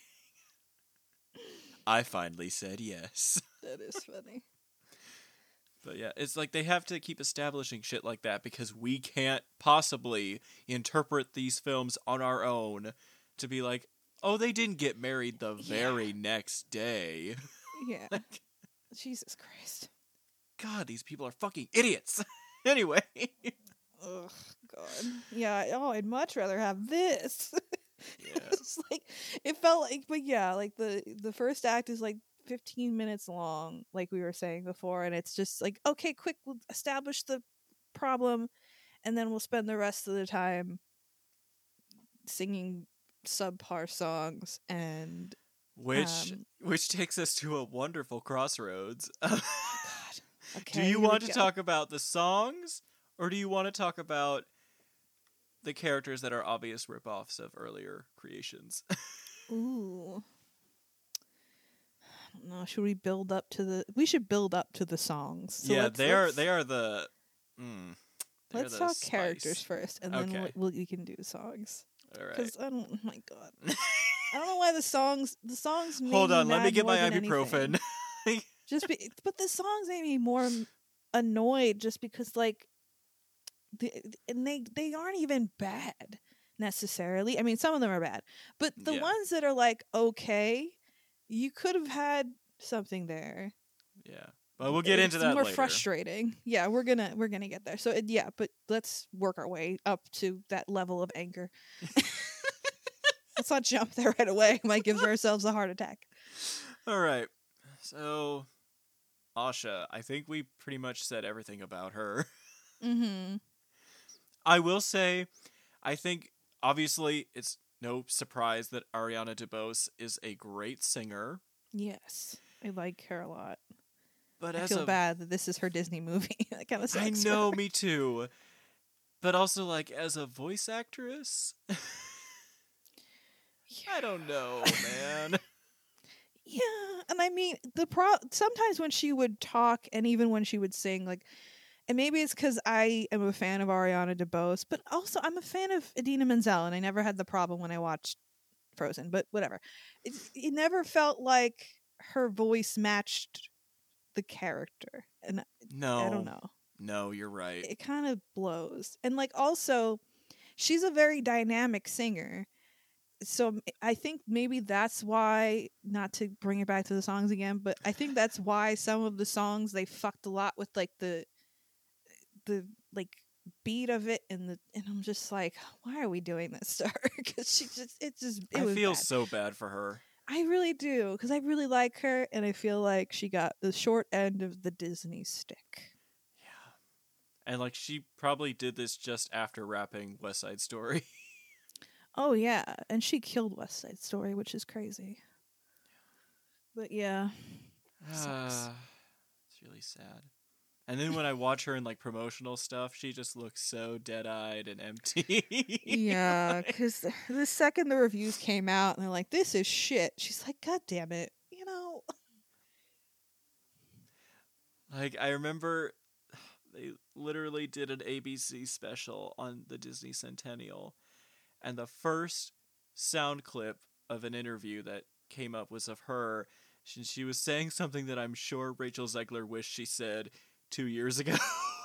I finally said yes. That is funny. But yeah, it's like they have to keep establishing shit like that because we can't possibly interpret these films on our own to be like, oh, they didn't get married the very next day. Yeah. Jesus Christ. God, these people are fucking idiots. Anyway. Ugh, God. Yeah, I'd much rather have this. Yeah. It's like, it felt like, but yeah, like the first act is like 15 minutes long, like we were saying before, and it's just like, okay, quick, we'll establish the problem, and then we'll spend the rest of the time singing subpar songs and which takes us to a wonderful crossroads. God. Okay, do you want to talk about the songs, or do you want to talk about the characters that are obvious ripoffs of earlier creations? Ooh. I don't know. Should we build up to the? We should build up to the songs. So They are the. Let's talk characters first, and then Okay. we can do songs. All right. Because I don't. Oh my God. I don't know why the songs. Made Hold on, me let me mad get more my than ibuprofen. anything. But the songs made me more annoyed, just because like, they aren't even bad necessarily. I mean, some of them are bad, but the ones that are like okay, you could have had something there. Yeah, but we'll get into that more later. Frustrating. Yeah, we're gonna get there. So but let's work our way up to that level of anger. Let's not jump there right away. Might give ourselves a heart attack. All right, so Asha, I think we pretty much said everything about her. Mm-hmm. I will say, I think obviously it's no surprise that Ariana DeBose is a great singer. Yes, I like her a lot. But I feel bad that this is her Disney movie. That kind of sucks. I know, me too. But also, like, as a voice actress, I don't know, man. Yeah, and I mean sometimes when she would talk, and even when she would sing, like, and maybe it's because I am a fan of Ariana DeBose, but also I'm a fan of Idina Menzel, and I never had the problem when I watched Frozen. But whatever, it never felt like her voice matched the character, and No, I don't know. No, you're right. It kind of blows, and like also, she's a very dynamic singer. So I think maybe that's why, not to bring it back to the songs again, but I think that's why some of the songs they fucked a lot with, like the like beat of it, and I'm just like, why are we doing this to her? Because I feel bad. So bad for her. I really do, because I really like her, and I feel like she got the short end of the Disney stick. Yeah, and like she probably did this just after wrapping West Side Story. Oh yeah, and she killed West Side Story, which is crazy. But yeah, it's really sad. And then when I watch her in like promotional stuff, she just looks so dead-eyed and empty. Yeah, because the second the reviews came out and they're like, "This is shit," she's like, "God damn it," Like, I remember they literally did an ABC special on the Disney Centennial, and the first sound clip of an interview that came up was of her. She was saying something that I'm sure Rachel Zegler wished she said 2 years ago.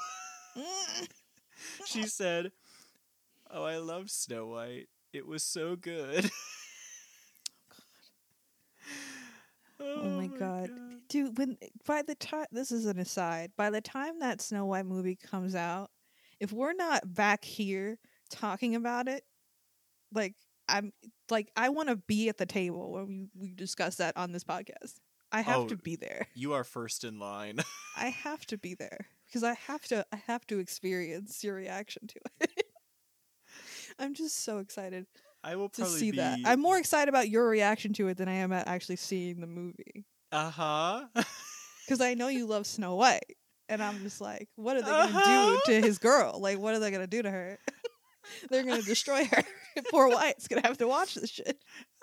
She said, "Oh, I love Snow White. It was so good." Oh my god. dude, by the time, this is an aside, by the time that Snow White movie comes out, if we're not back here talking about it, like I'm I want to be at the table when we discuss that on this podcast. I have Oh, to be there. You are first in line. I have to be there because I have to experience your reaction to it. I'm just so excited I will to probably see be. that. I'm more excited about your reaction to it than I am at actually seeing the movie. Because I know you love Snow White, and I'm just like, what are they gonna do to his girl? Like, what are they gonna do to her? They're gonna destroy her. Poor White's gonna have to watch this shit.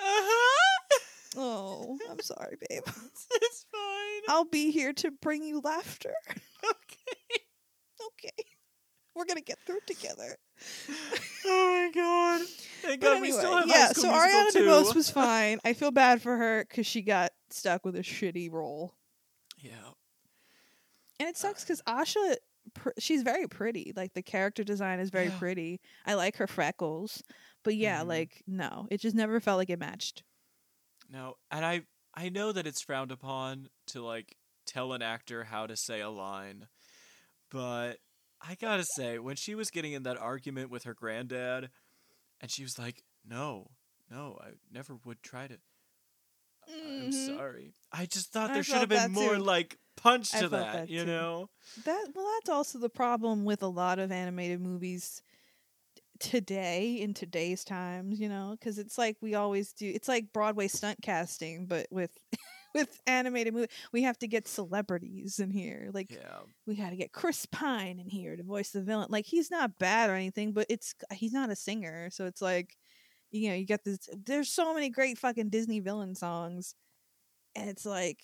Oh, I'm sorry, babe. It's fine. I'll be here to bring you laughter. Okay. Okay. We're gonna get through it together. Oh my god. Thank God we still have High School so Musical Ariana 2. DeBose was fine. I feel bad for her because she got stuck with a shitty role. Yeah. And it sucks because Asha, she's very pretty. Like, the character design is very pretty. I like her freckles. But yeah, no. It just never felt like it matched. No, and I know that it's frowned upon to, like, tell an actor how to say a line, but I gotta say, when she was getting in that argument with her granddad, and she was like, no, I never would try to. I'm sorry. I just thought there should have been more, like, punch to that, you know? That's also the problem with a lot of animated movies today, in today's times, you know? Because it's like we always do. It's like Broadway stunt casting, but with with animated movie, we have to get celebrities in here. Like, we got to get Chris Pine in here to voice the villain. Like, he's not bad or anything, but he's not a singer, so it's like, you know, you get this. There's so many great fucking Disney villain songs, and it's like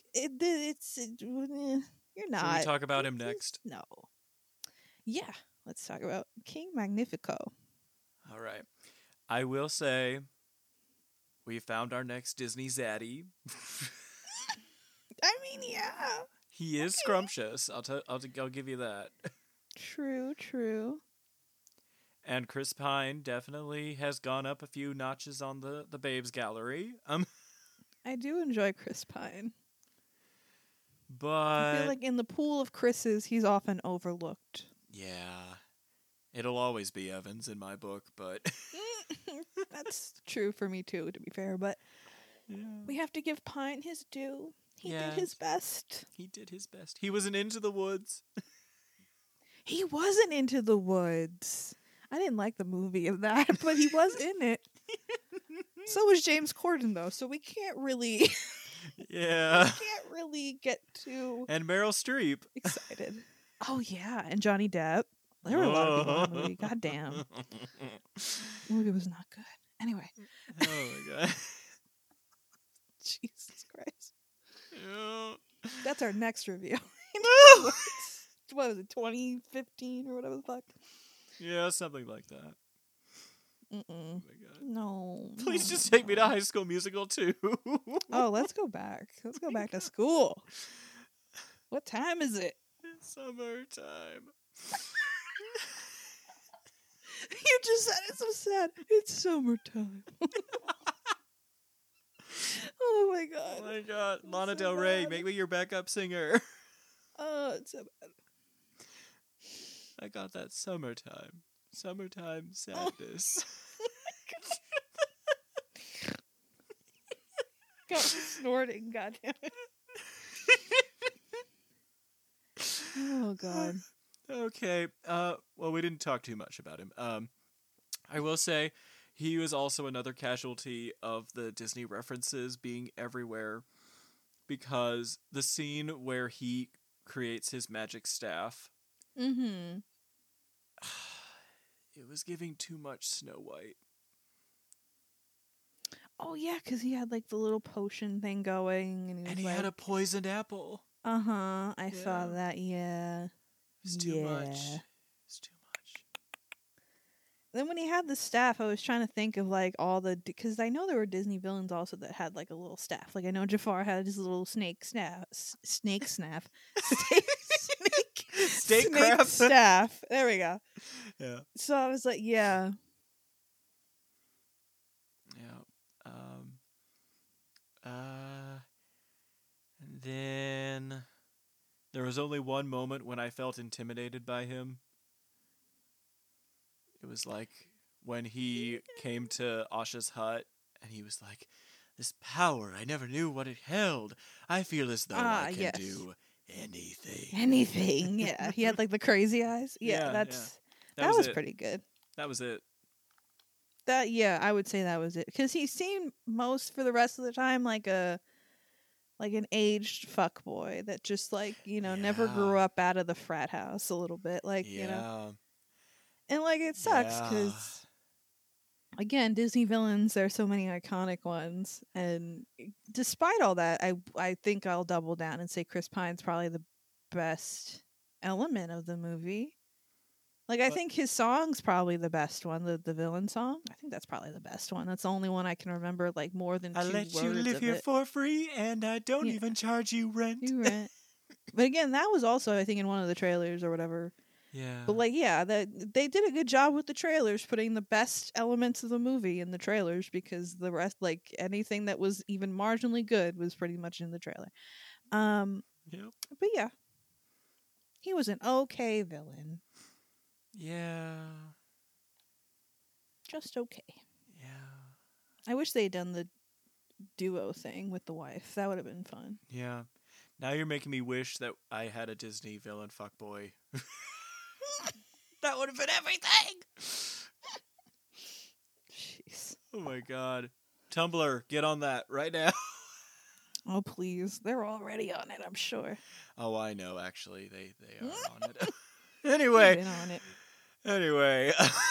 you're not. Should we talk about him next? No. Yeah, let's talk about King Magnifico. All right. I will say, we found our next Disney zaddy. I mean, yeah. He is scrumptious. I'll give you that. True. And Chris Pine definitely has gone up a few notches on the Babes Gallery. I do enjoy Chris Pine. But I feel like in the pool of Chris's, he's often overlooked. Yeah. It'll always be Evans in my book, but That's true for me too, to be fair, but we have to give Pine his due. He did his best. He did his best. He was Into the Woods. He wasn't Into the Woods. I didn't like the movie of that, but he was in it. So was James Corden, though, so we can't really get too And Meryl Streep. excited. Oh yeah, and Johnny Depp. There were a lot of people in the movie. God damn. The movie was not good. Anyway. Oh my god. Jesus Christ. Yeah. That's our next review. What was it, 2015 or whatever the fuck? Yeah, something like that. Oh my God. No. Please just take me to High School Musical 2. Oh, let's go back. Let's go back to school. What time is it? It's summertime. You just said it so sad. It's summertime. Oh my god. Oh my god. Lana so Del Rey, bad. make me your backup singer. Oh, it's so bad. I got that summertime sadness. God, snorting, goddamn it. Oh god. Okay. Well, we didn't talk too much about him. I will say he was also another casualty of the Disney references being everywhere, because the scene where he creates his magic staff, Mm-hmm. it was giving too much Snow White. Oh yeah, because he had like the little potion thing going, and he had a poisoned apple. I saw that. Yeah, It's too much. It's too much. Then when he had the staff, I was trying to think of like all the, because I know there were Disney villains also that had like a little staff. Like I know Jafar had his little snake staff. Snake staff. There we go. Yeah. So I was like, yeah. And then There was only one moment when I felt intimidated by him. It was like when he came to Asha's hut and he was like, "This power, I never knew what it held. I feel as though I can Yes. do anything." Anything, yeah. He had like the crazy eyes. Yeah, Yeah, that was it. pretty good. That was it. I would say that was it because he seemed most for the rest of the time like an aged fuck boy that just like never grew Yeah. up out of the frat house a little bit, like Yeah. and like it sucks Yeah. because again, Disney villains, there's so many iconic ones, and despite all that, I think I'll double down and say Chris Pine's probably the best element of the movie. Like, I But- think his song's probably the best one, the villain song. I think that's probably the best one. That's the only one I can remember, like, more than I two let words you live of here it. for free, and I don't Yeah. even charge you rent. You right. But again, that was also, I think, in one of the trailers or whatever. Yeah. But, like, yeah, they did a good job with the trailers, putting the best elements of the movie in the trailers, because the rest, like, anything that was even marginally good was pretty much in the trailer. Yep. But yeah, he was an okay villain. Yeah. Just okay. Yeah. I wish they had done the duo thing with the wife. That would have been fun. Yeah. Now you're making me wish that I had a Disney villain fuckboy. That would have been everything. Jeez. Oh my god. Tumblr, get on that right now. Oh, please. They're already on it, I'm sure. Oh, I know, actually. They are on it. They've Anyway. been on it. Anyway.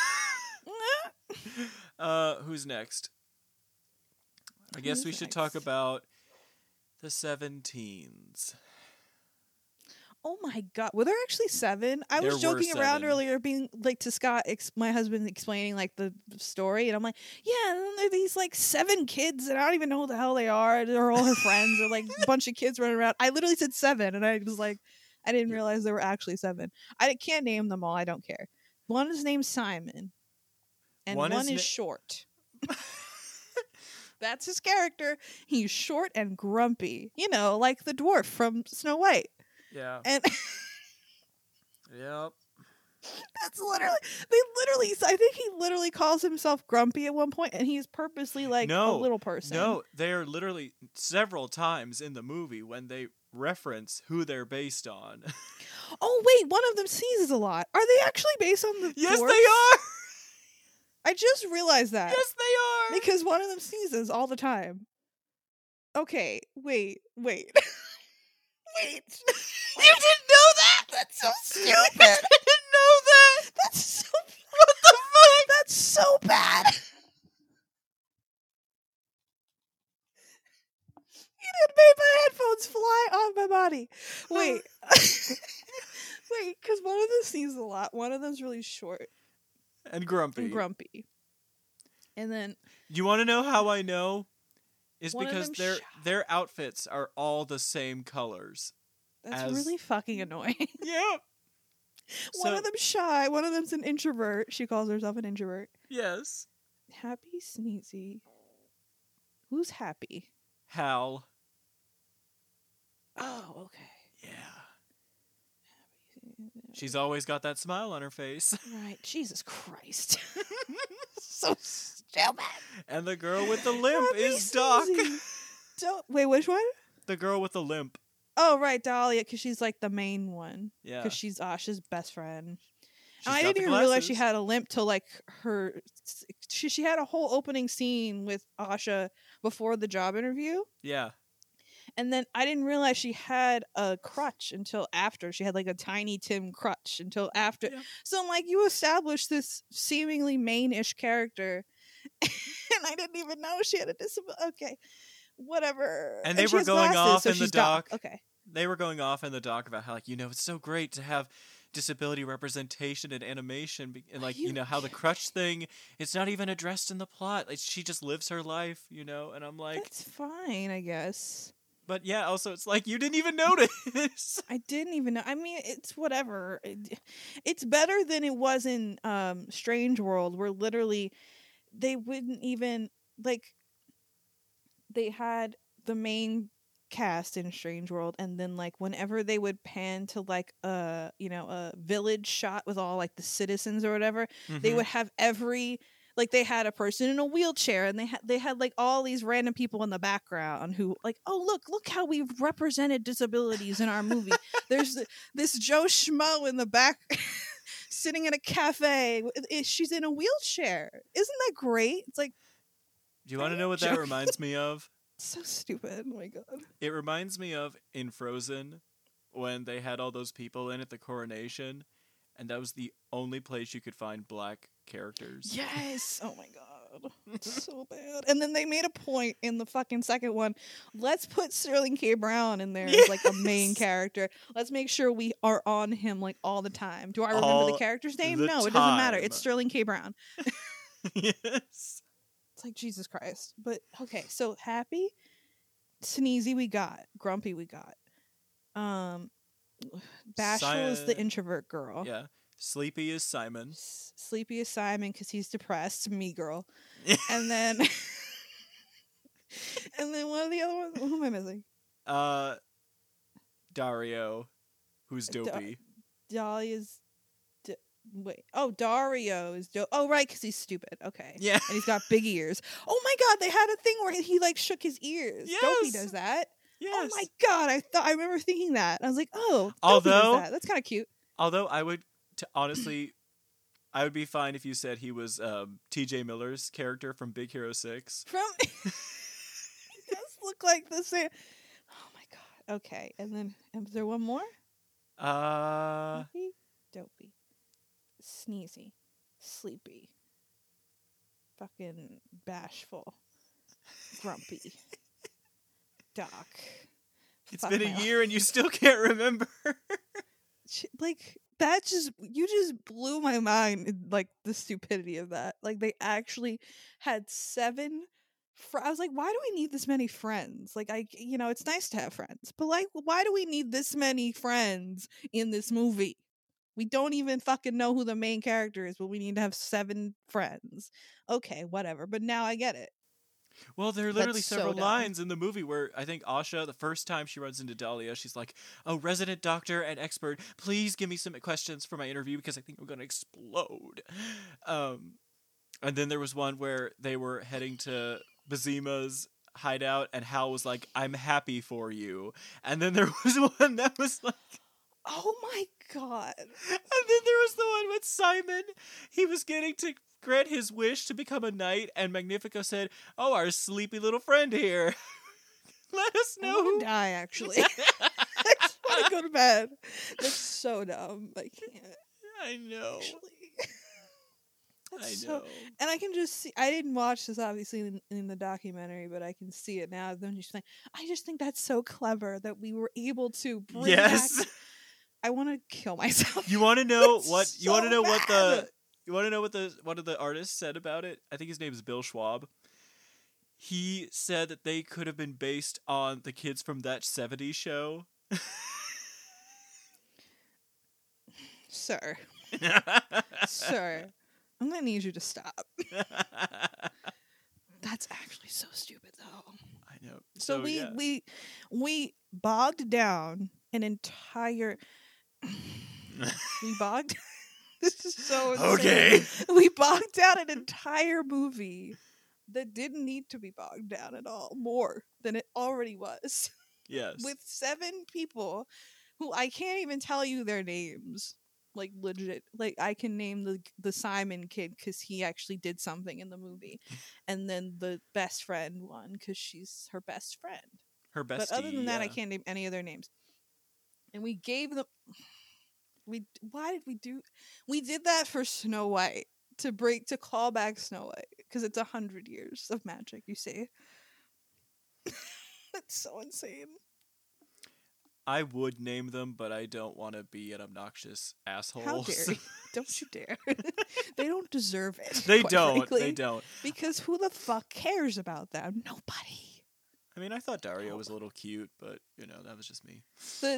Who's next? I guess Who's we should talk next? about the 17s. Oh my god, were there actually 7? I was There were joking around 7. earlier, being like to Scott, my husband, explaining like the story, and I'm like, yeah, and then there are these like 7 kids, and I don't even know who the hell they are. They're all her friends, or like a bunch of kids running around. I literally said 7, and I was like, I didn't realize there were actually 7. I can't name them all. I don't care. One is named Simon, and one is short. That's his character. He's short and grumpy, like the dwarf from Snow White. Yeah. And Yep. that's I think he literally calls himself grumpy at one point, and he's purposely like a little person. No, they're literally several times in the movie when they reference who they're based on. Oh wait, one of them sneezes a lot. Are they actually based on the Yes, dwarfs? they are. I just realized that. Yes, they are. Because one of them sneezes all the time. Okay, wait. Wait. You didn't know that? That's so stupid. I didn't know that. That's so What the fuck? That's so bad. You did made my headphones fly off my body. Wait. Wait, because one of them sneezes a lot. One of them's really short And grumpy. and grumpy. And then You want to know how I know? Is One of because them their outfits are all the same colors. that's really fucking annoying. Yeah. One of them's shy. One of them's an introvert. She calls herself an introvert. Yes. Happy Sneezy. Who's Happy? Hal. Oh, okay. Yeah. She's always got that smile on her face. Right. Jesus Christ. So stupid. And the girl with the limp Happy is Doc. Sneezy. Wait, which one? The girl with the limp. Oh, right, Dahlia, because she's like the main one. Yeah. Because she's Asha's best friend. She's And I got didn't the even realize she glasses. had a limp till like her. She had a whole opening scene with Asha before the job interview. Yeah. And then I didn't realize she had a crutch until after. She had like a Tiny Tim crutch until after. Yeah. So I'm like, you established this seemingly main-ish character, and I didn't even know she had a disability. Okay, whatever. And they she were has going glasses, off so in the she's Doc. doc. Okay. They were going off in the doc about how, like, it's so great to have disability representation and animation, and like, how the crutch thing, it's not even addressed in the plot. Like, she just lives her life, and I'm like, That's fine, I guess. but yeah, also it's like you didn't even notice. I didn't even know. I mean, it's whatever. It's better than it was in Strange World, where literally they wouldn't even like. They had the main cast in Strange World, and then like whenever they would pan to like a village shot with all like the citizens or whatever, they Mhm. would have like they had a person in a wheelchair, and they had like all these random people in the background who like, oh look how we've represented disabilities in our movie. There's this Joe Schmo in the back sitting in a cafe. She's in a wheelchair. Isn't that great? It's like, Do you want to are know you what that joking? reminds me of? So stupid. Oh my god. It reminds me of in Frozen when they had all those people in at the coronation, and that was the only place you could find black characters. Yes. Oh my god. So bad. And then they made a point in the fucking second one. Let's put Sterling K. Brown in there as like a main Yes. character. Let's make sure we are on him like all the time. Do I remember All the character's name? the No, it doesn't matter. time. It's Sterling K. Brown. Yes. It's like Jesus Christ. But okay, so Happy, Sneezy we got. Grumpy we got. Bashful is the introvert girl. Yeah. Sleepy is Simon. Sleepy is Simon because he's depressed. Me girl. And then and then one of the other ones. Who am I missing? Dario, who's dopey. Dahlia's. Wait. Oh, Dario is oh right, because he's stupid. Okay. Yeah. And he's got big ears. Oh my god, they had a thing where he like shook his ears. Yes. Dopey does that. Yes. Oh my god, I remember thinking that. I was like, oh, Dopey Although- does that. That's kind of cute. Although I would honestly, I would be fine if you said he was T.J. Miller's character from Big Hero 6. From he does look like the same. Oh my god. Okay, and then is there one more? Dopey, Sneezy, Sleepy, fucking Bashful, Grumpy, Doc. It's Fuck been my a life. year and you still can't remember. Like that you just blew my mind, like the stupidity of that. Like they actually had 7 I was like, why do we need this many friends? Like it's nice to have friends, but like why do we need this many friends in this movie? We don't even fucking know who the main character is, but we need to have 7 friends. Okay, whatever, but now I get it. Well, there are literally That's so several dumb. lines in the movie where I think Asha, the first time she runs into Dahlia, she's like, "Oh, resident doctor and expert, please give me some questions for my interview because I think I'm going to explode." And then there was one where they were heading to Bazima's hideout, and Hal was like, "I'm happy for you." And then there was one that was like, Oh my god. and then there was the one with Simon. He was getting to grant his wish to become a knight, and Magnifico said, "Oh, our sleepy little friend here. Let us I know want who." to die, actually. I just want to go to bed. That's so dumb. I can't. I know. Actually. I That's know. so. And I can just see. I didn't watch this obviously in the documentary, but I can see it now. Then just think, I just think that's so clever that we were able to bring Yes. back. I want to kill myself. You want to know It's what? You want to so know what bad. the? You want to know what the one of the artists said about it? I think his name is Bill Schwab. He said that they could have been based on the kids from That 70s Show. Sir, sir, I'm gonna need you to stop. That's actually so stupid, though. I know. So we yeah. we bogged down an entire. We bogged. This is so insane. Okay. We bogged down an entire movie that didn't need to be bogged down at all, more than it already was, Yes. with 7 people who I can't even tell you their names. Like legit, like I can name the Simon kid because he actually did something in the movie, and then the best friend one because she's her best friend. Her bestie. But other than that, I yeah. can't name any of their names. And we gave them. Why did we do? We did that for Snow White to call back Snow White because it's 100 years of magic. You see, that's so insane. I would name them, but I don't want to be an obnoxious asshole. How dare you? Don't you dare! They don't deserve it. They quite don't. frankly, They don't. Because who the fuck cares about them? Nobody. I mean, I thought Dario was a little cute, but that was just me.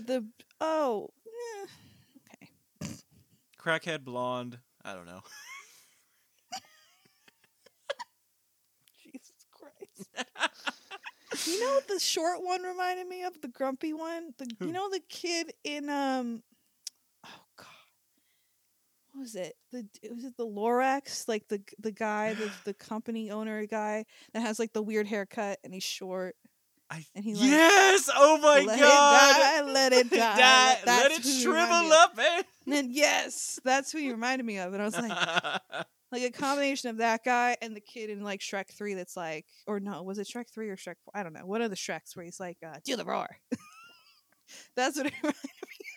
Okay. Crackhead blonde. I don't know. Jesus Christ. You know what the short one reminded me of? The grumpy one? Who? You know the kid in oh god. What was it? Was it the Lorax? Like the guy, the company owner guy that has like the weird haircut and he's short. And he yes! Oh my let god! Let it die. Let it shrivel up, man! And then yes, that's who he reminded me of. And I was like a combination of that guy and the kid in like Shrek 3 that's like, or no, was it Shrek 3 or Shrek 4? I don't know. One of the Shreks where he's like, do the roar. That's what it reminded me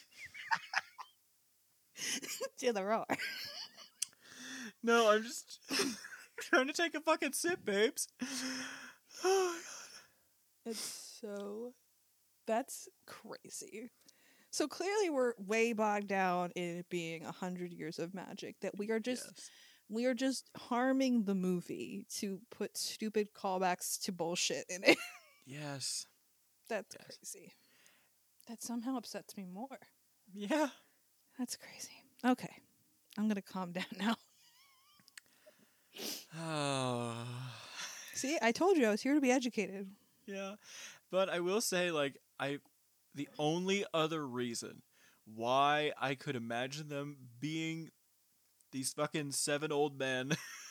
of. Do the roar. No, I'm just trying to take a fucking sip, babes. Oh my god. That's crazy. So clearly we're way bogged down in it being 100 years of magic, that we are just harming the movie to put stupid callbacks to bullshit in it. Yes. That's crazy. That somehow upsets me more. Yeah. That's crazy. Okay. I'm going to calm down now. Oh. See, I told you I was here to be educated. Yeah. But I will say, like, the only other reason why I could imagine them being these fucking 7 old men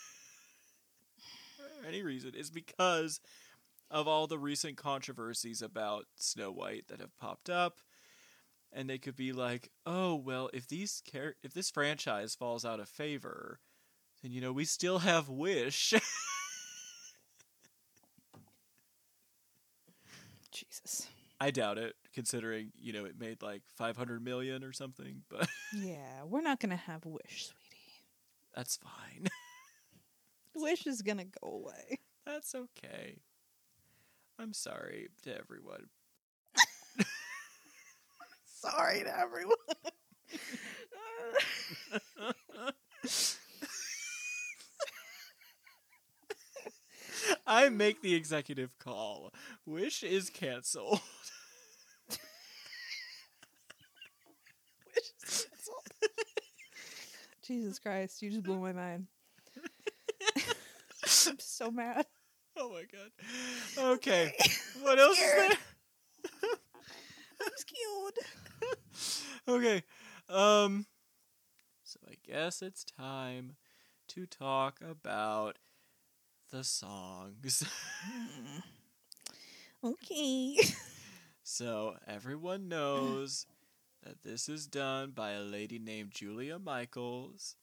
for any reason is because of all the recent controversies about Snow White that have popped up. And they could be like, oh, well, if this franchise falls out of favor, then, you know, we still have Wish. Jesus. I doubt it, considering, you know, it made like 500 million or something, but yeah, we're not going to have Wish, sweetie. That's fine. Wish is going to go away. That's okay. I'm sorry to everyone. Sorry to everyone. I make the executive call. Wish is canceled. Wish is canceled. Jesus Christ, you just blew my mind. I'm so mad. Oh my god. Okay. What else is there? I'm scared. Okay. So I guess it's time to talk about the songs. Okay. So everyone knows that this is done by a lady named Julia Michaels.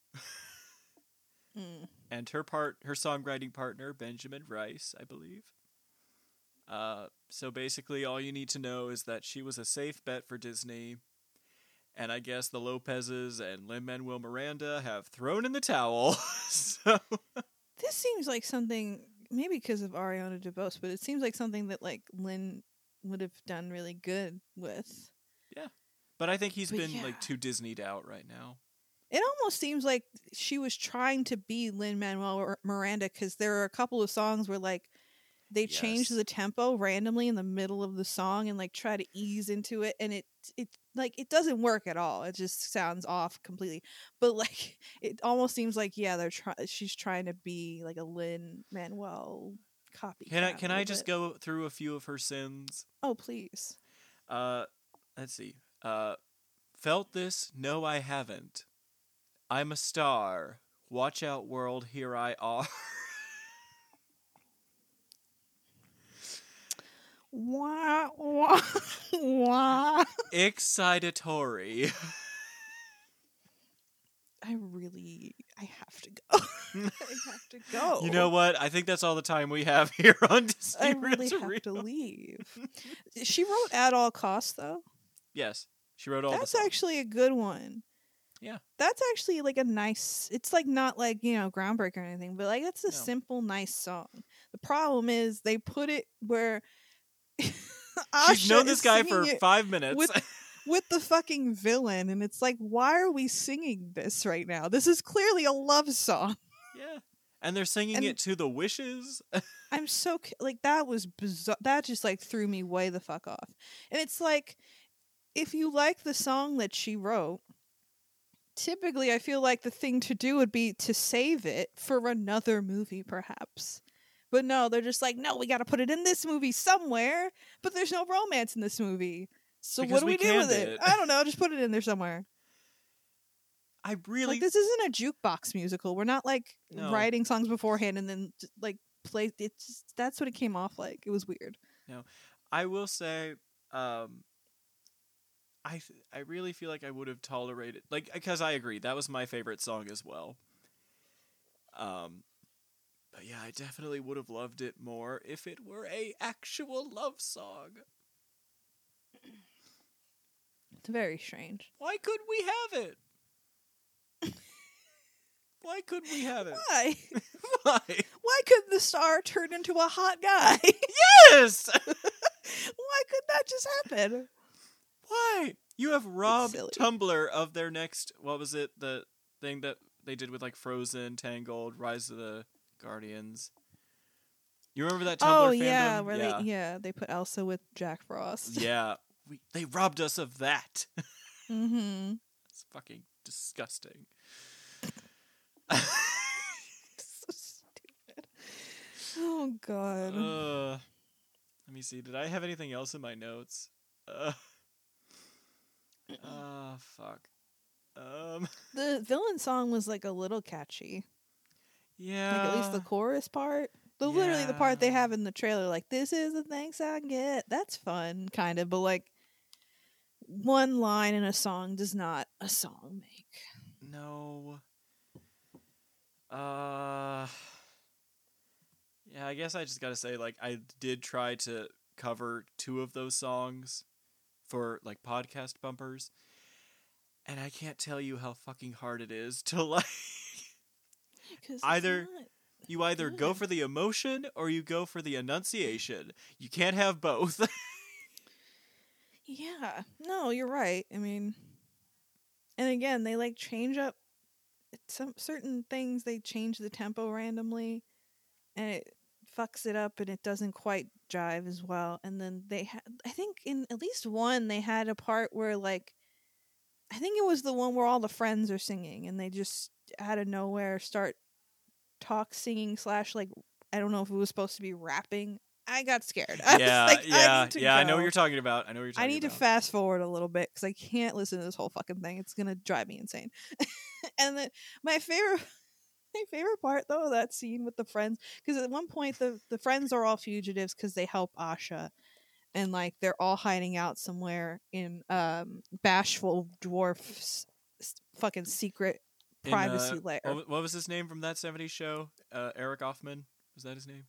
And her songwriting partner, Benjamin Rice, I believe. So basically all you need to know is that she was a safe bet for Disney. And I guess the Lopez's and Lin-Manuel Miranda have thrown in the towel. So this seems like something, maybe because of Ariana DeBose, but it seems like something that like Lin would have done really good with. Yeah. But I think he's been like too Disneyed out right now. It almost seems like she was trying to be Lin-Manuel Miranda, because there are a couple of songs where like they change the tempo randomly in the middle of the song and like try to ease into it, and it like it doesn't work at all. It just sounds off completely. But like it almost seems like she's trying to be like a Lin-Manuel copy. Can I just go through a few of her sins? Oh, please. Let's see. Felt this? No, I haven't. I'm a star. Watch out, world. Here I are. Wah, wah, wah. Excitatory. I have to go. I have to go. You know what? I think that's all the time we have here on Disney. I really have to leave. She wrote At All Costs, though. Yes, she wrote all. That's actually a good one. Yeah, that's actually like a nice. It's like not like groundbreaker or anything, but like it's a simple, nice song. The problem is they put it where she's known this guy for 5 minutes with the fucking villain, and it's like, why are we singing this right now? This is clearly a love song. Yeah, and they're singing it to the Wishes. I'm so like that was bizarre. That just like threw me way the fuck off. And it's like, if you like the song that she wrote, typically I feel like the thing to do would be to save it for another movie, perhaps. But no, they're just like, no, we got to put it in this movie somewhere. But there's no romance in this movie. So Because what do we we do canned with it? it. I don't know. Just put it in there somewhere. I really Like, this isn't a jukebox musical. We're not like No. writing songs beforehand and then like play. It's just, that's what it came off like. It was weird. I will say, I really feel like I would have tolerated, like, because I agree that was my favorite song as well. But yeah, I definitely would have loved it more if it were a actual love song. It's very strange. Why couldn't we have it? Why couldn't we have it? Why? Why? Why couldn't the star turn into a hot guy? Yes. Why could that just happen? Why? You have robbed silly. Tumblr of their next. What was it? The thing that they did with like Frozen, Tangled, Rise of the Guardians. You remember that Tumblr Oh fandom? yeah, where they put Elsa with Jack Frost. Yeah. They robbed us of that. Mm-hmm. It's fucking disgusting. So stupid. Oh god. Let me see. Did I have anything else in my notes? Fuck. The villain song was like a little catchy. Yeah. Like at least the chorus part. Literally the part they Yeah. have in the trailer, like, this is the thanks I get. That's fun, kind of, but like one line in a song does not a song make. No. Yeah, I guess I just gotta say, like, I did try to cover 2 of those songs for, like, podcast bumpers. And I can't tell you how fucking hard it is to, like, 'Cause it's Either- not you either go good. for the emotion or you go for the enunciation. You can't have both. Yeah. No, you're right. I mean, and again, they like change up some certain things. They change the tempo randomly, and it fucks it up, and it doesn't quite jive as well. And then they had, I think, in at least one, they had a part where like, I think it was the one where all the friends are singing, and they just out of nowhere start singing / like, I don't know if it was supposed to be rapping. I got scared. I was like, I need to I know what go. you're talking about. I know what you're talking I need to about. fast forward a little bit because I can't listen to this whole fucking thing. It's gonna drive me insane. And then my favorite part though, that scene with the friends, because at one point the friends are all fugitives because they help Asha, and like they're all hiding out somewhere in bashful dwarf's fucking secret privacy lair. What was his name from that 70s show? Eric Hoffman? Was that his name?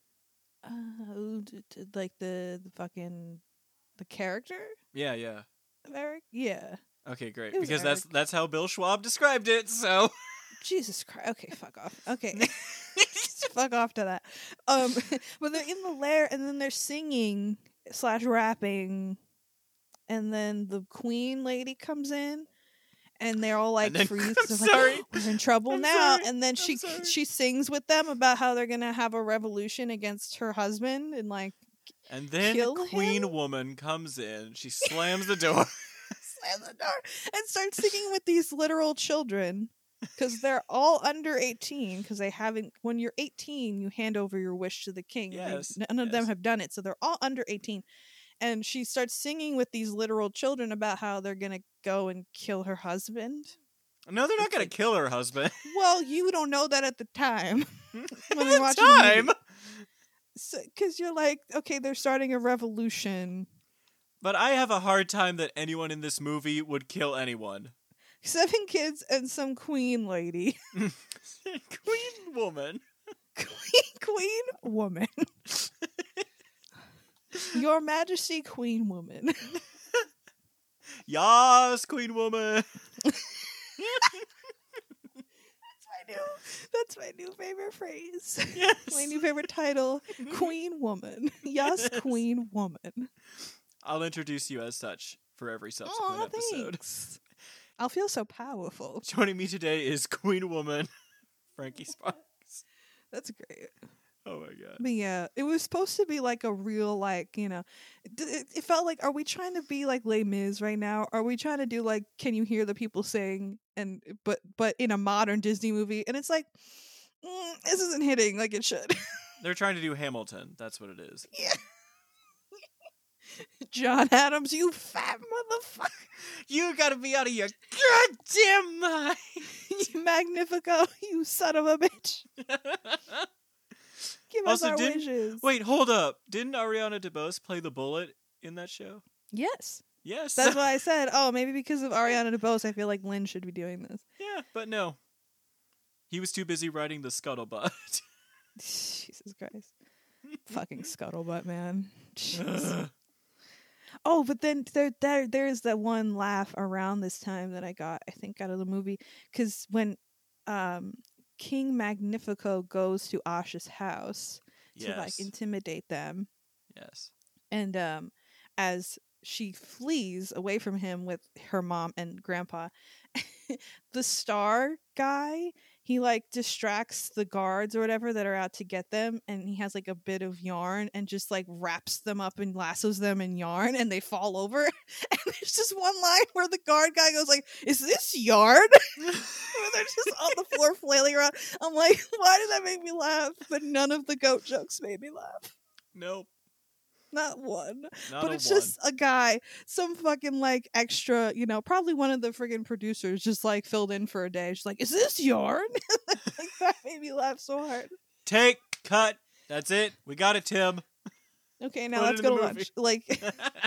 Like the fucking the character Yeah. of Eric. Yeah. Okay, great. It was Because Eric. that's how Bill Schwab described it. So Jesus Christ. Okay, fuck off. Okay. Fuck off to that. But they're in the lair and then they're singing / rapping, and then the queen lady comes in and they're all like And then- freeze. I'm They're sorry. like, we're in trouble I'm now. sorry. And then I'm sorry. she sings with them about how they're gonna have a revolution against her husband and like and then Kill Queen him? Woman comes in. She slams the door. slam the door and start singing with these literal children. Because they're all under 18. Because they haven't. When you're 18, you hand over your wish to the king. and Yes, none of them yes. have done it, so they're all under 18. And she starts singing with these literal children about how they're gonna go and kill her husband. No, they're not It's going like- to kill her husband. Well, you don't know that at the time. At When you're the watching the time. movie. Because you're like, okay, they're starting a revolution. But I have a hard time that anyone in this movie would kill anyone. 7 kids and some queen lady. Queen Woman. Queen woman. Your Majesty, Queen woman. Yas, Queen Woman. That's my new favorite phrase. Yes. My new favorite title, Queen Woman. Yes, Yes. Queen Woman. I'll introduce you as such for every subsequent Aw, episode. thanks. I'll feel so powerful. Joining me today is Queen Woman, Frankie Sparks. That's great. Oh my god. But yeah, it was supposed to be like a real, like, you know, it felt like, are we trying to be like Les Mis right now? Are we trying to do like, can you hear the people sing, and but in a modern Disney movie? And it's like, this isn't hitting like it should. They're trying to do Hamilton. That's what it is. Yeah. John Adams, you fat motherfucker. You gotta be out of your goddamn mind. You Magnifico, you son of a bitch. Give us Also, our didn't- wishes. Wait, hold up. Didn't Ariana DeBose play the bullet in that show? Yes. Yes. That's why I said, oh, maybe because of Ariana DeBose, I feel like Lynn should be doing this. Yeah, but no. He was too busy writing the scuttlebutt. Jesus Christ. Fucking scuttlebutt, man. Jeez. Oh, but then there's that one laugh around this time that I got, I think, out of the movie. Because when King Magnifico goes to Asha's house to, like, intimidate them. Yes. And as she flees away from him with her mom and grandpa, the star guy, he like distracts the guards or whatever that are out to get them, and he has like a bit of yarn and just like wraps them up and lassos them in yarn, and they fall over. And there's just one line where the guard guy goes like, "Is this yarn?" Where they're just on the floor flailing around. I'm like, why did that make me laugh? But none of the goat jokes made me laugh. Nope. Not one. Not But a it's one. just a guy, some fucking like extra, probably one of the friggin' producers just like filled in for a day. She's like, "Is this yarn?" Like, that made me laugh so hard. Take, cut. That's it. We got it, Tim. Okay, now Put it let's in go the to movie. lunch. Like,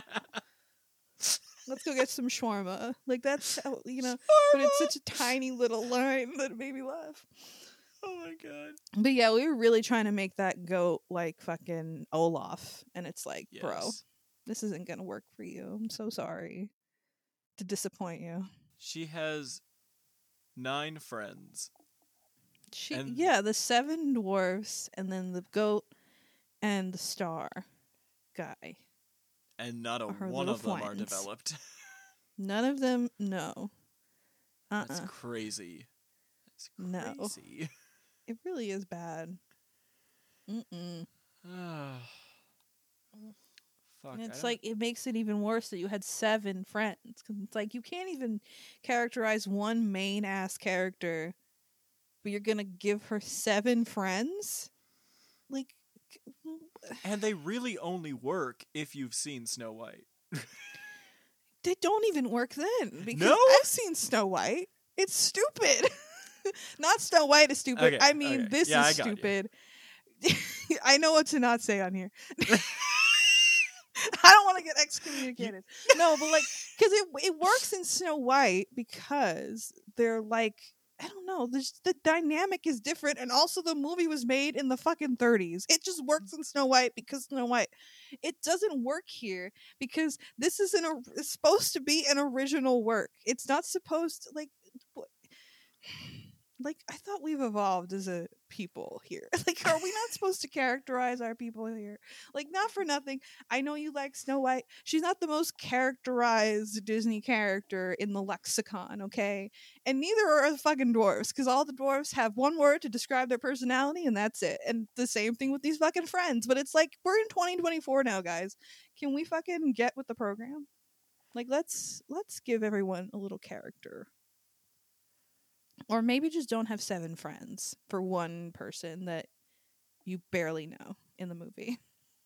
let's go get some shawarma. Like, that's how, but it's such a tiny little line that it made me laugh. Oh my god. But yeah, we were really trying to make that goat like fucking Olaf. And it's like, bro, Yes. this isn't going to work for you. I'm so sorry to disappoint you. She has 9 friends. And- The 7 dwarfs, and then the goat and the star guy. And not a Her one little of them are friends. developed. None of them, no. That's crazy. That's No. crazy. It really is bad. Mm-mm. Fuck. And it's I like, it makes it even worse that you had 7 friends. 'Cause it's like, you can't even characterize one main ass character, but you're gonna give her 7 friends? Like, and they really only work if you've seen Snow White. they don't even work then. Because No? I've seen Snow White. It's stupid. Not Snow White is stupid. Okay, I mean, okay. this Yeah, is I got you. stupid. I know what to not say on here. I don't want to get excommunicated. No, but like, because it works in Snow White because they're like, I don't know, the dynamic is different, and also the movie was made in the fucking 30s. It just works in Snow White because Snow White. It doesn't work here because this is it's supposed to be an original work. It's not supposed to, like, I thought we've evolved as a people here. Like, are we not supposed to characterize our people here? Like, not for nothing. I know you like Snow White. She's not the most characterized Disney character in the lexicon, okay? And neither are the fucking dwarves, because all the dwarves have one word to describe their personality, and that's it. And the same thing with these fucking friends. But it's like, we're in 2024 now, guys. Can we fucking get with the program? Like, let's give everyone a little character. Or maybe just don't have 7 friends for one person that you barely know in the movie.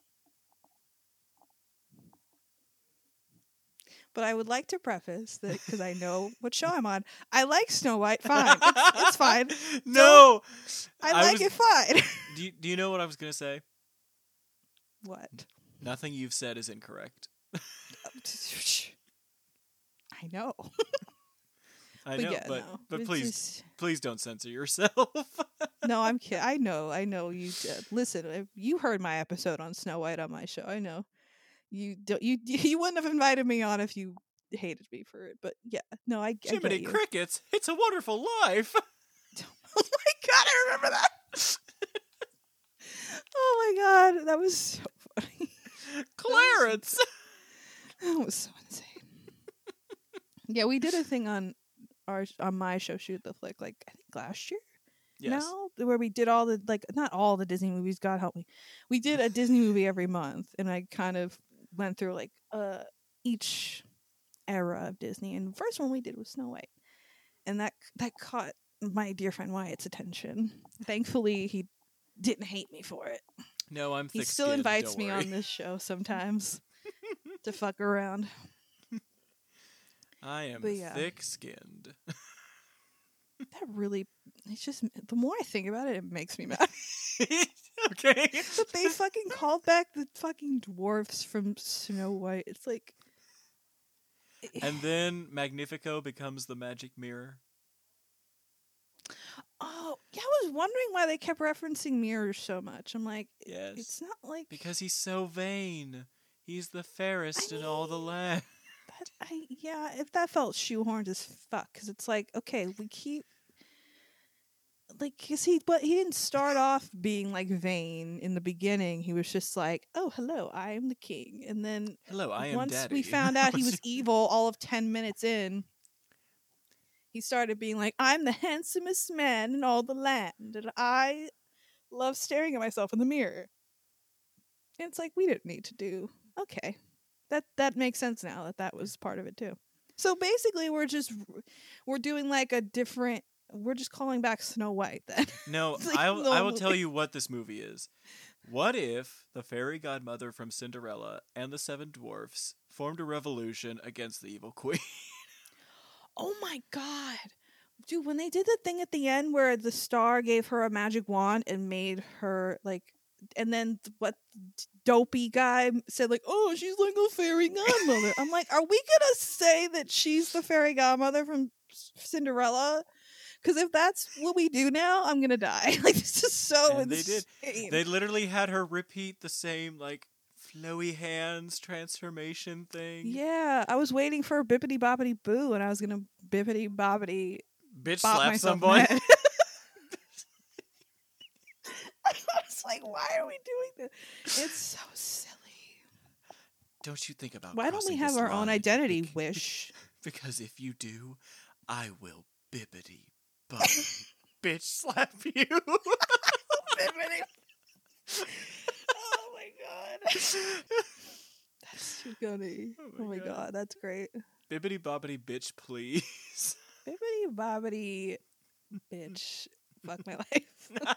But I would like to preface that, because I know what show I'm on, I like Snow White fine. It's fine. No! I like it fine. Do you know what I was going to say? What? Nothing you've said is incorrect. I know. I But know, yeah, but no. but It's please, just- please don't censor yourself. No, I'm kidding. I know. You listen. You heard my episode on Snow White on my show. I know. You don't. You wouldn't have invited me on if you hated me for it. But yeah, no, I get Jiminy you. Crickets, it's a wonderful life. Oh my god, I remember that. Oh my god, that was so funny. Clarence. That was so insane. Yeah, we did a thing on my show, Shoot the Flick, like I think last year. Yes. Now, where we did all the, like, not all the Disney movies, God help me. We did a Disney movie every month, and I kind of went through like each era of Disney. And the first one we did was Snow White, and that caught my dear friend Wyatt's attention. Thankfully, he didn't hate me for it. No, I'm He thick-skinned. still invites don't me worry. on this show sometimes to fuck around. I am But yeah. thick-skinned. That really, it's just, the more I think about it, it makes me mad. Okay. But they fucking called back the fucking dwarfs from Snow White. It's like... And then Magnifico becomes the magic mirror. Oh, yeah, I was wondering why they kept referencing mirrors so much. I'm like, Yes. it's not like... Because he's so vain. He's the fairest in all the mean, land. Yeah, if that felt shoehorned as fuck, because it's like, okay, we keep... Like, cause he didn't start off being like vain in the beginning. He was just like, "Oh, hello, I am the king." And then Hello, I am once Daddy. we found out he was evil, all of 10 minutes in, he started being like, "I'm the handsomest man in all the land, and I love staring at myself in the mirror." And it's like, we didn't need to do. Okay, that makes sense now that was part of it too. So basically, we're doing like a different. We're just calling back Snow White then. No, It's like I no will tell movie. you what this movie is. What if the fairy godmother from Cinderella and the seven dwarfs formed a revolution against the evil queen? Oh my god. Dude, when they did the thing at the end where the star gave her a magic wand and made her like, and then what dopey guy said like, "Oh, she's like a fairy godmother." I'm like, are we gonna say that she's the fairy godmother from Cinderella? Because if that's what we do now, I'm gonna die. Like, this is so And insane. they did. They literally had her repeat the same like flowy hands transformation thing. Yeah, I was waiting for Bippity Boppity Boo, and I was gonna Bippity Boppity Bitch bop slap myself in the somebody. head. I was like, why are we doing this? It's so silly. Don't you think about Why don't we crossing have this our own line? identity, Wish? Because if you do, I will bippity bop bitch slap you. Bippity. Oh my god. That's too funny. Oh my god, that's great. Bippity boppity bitch, please. Bippity boppity bitch. Fuck my life.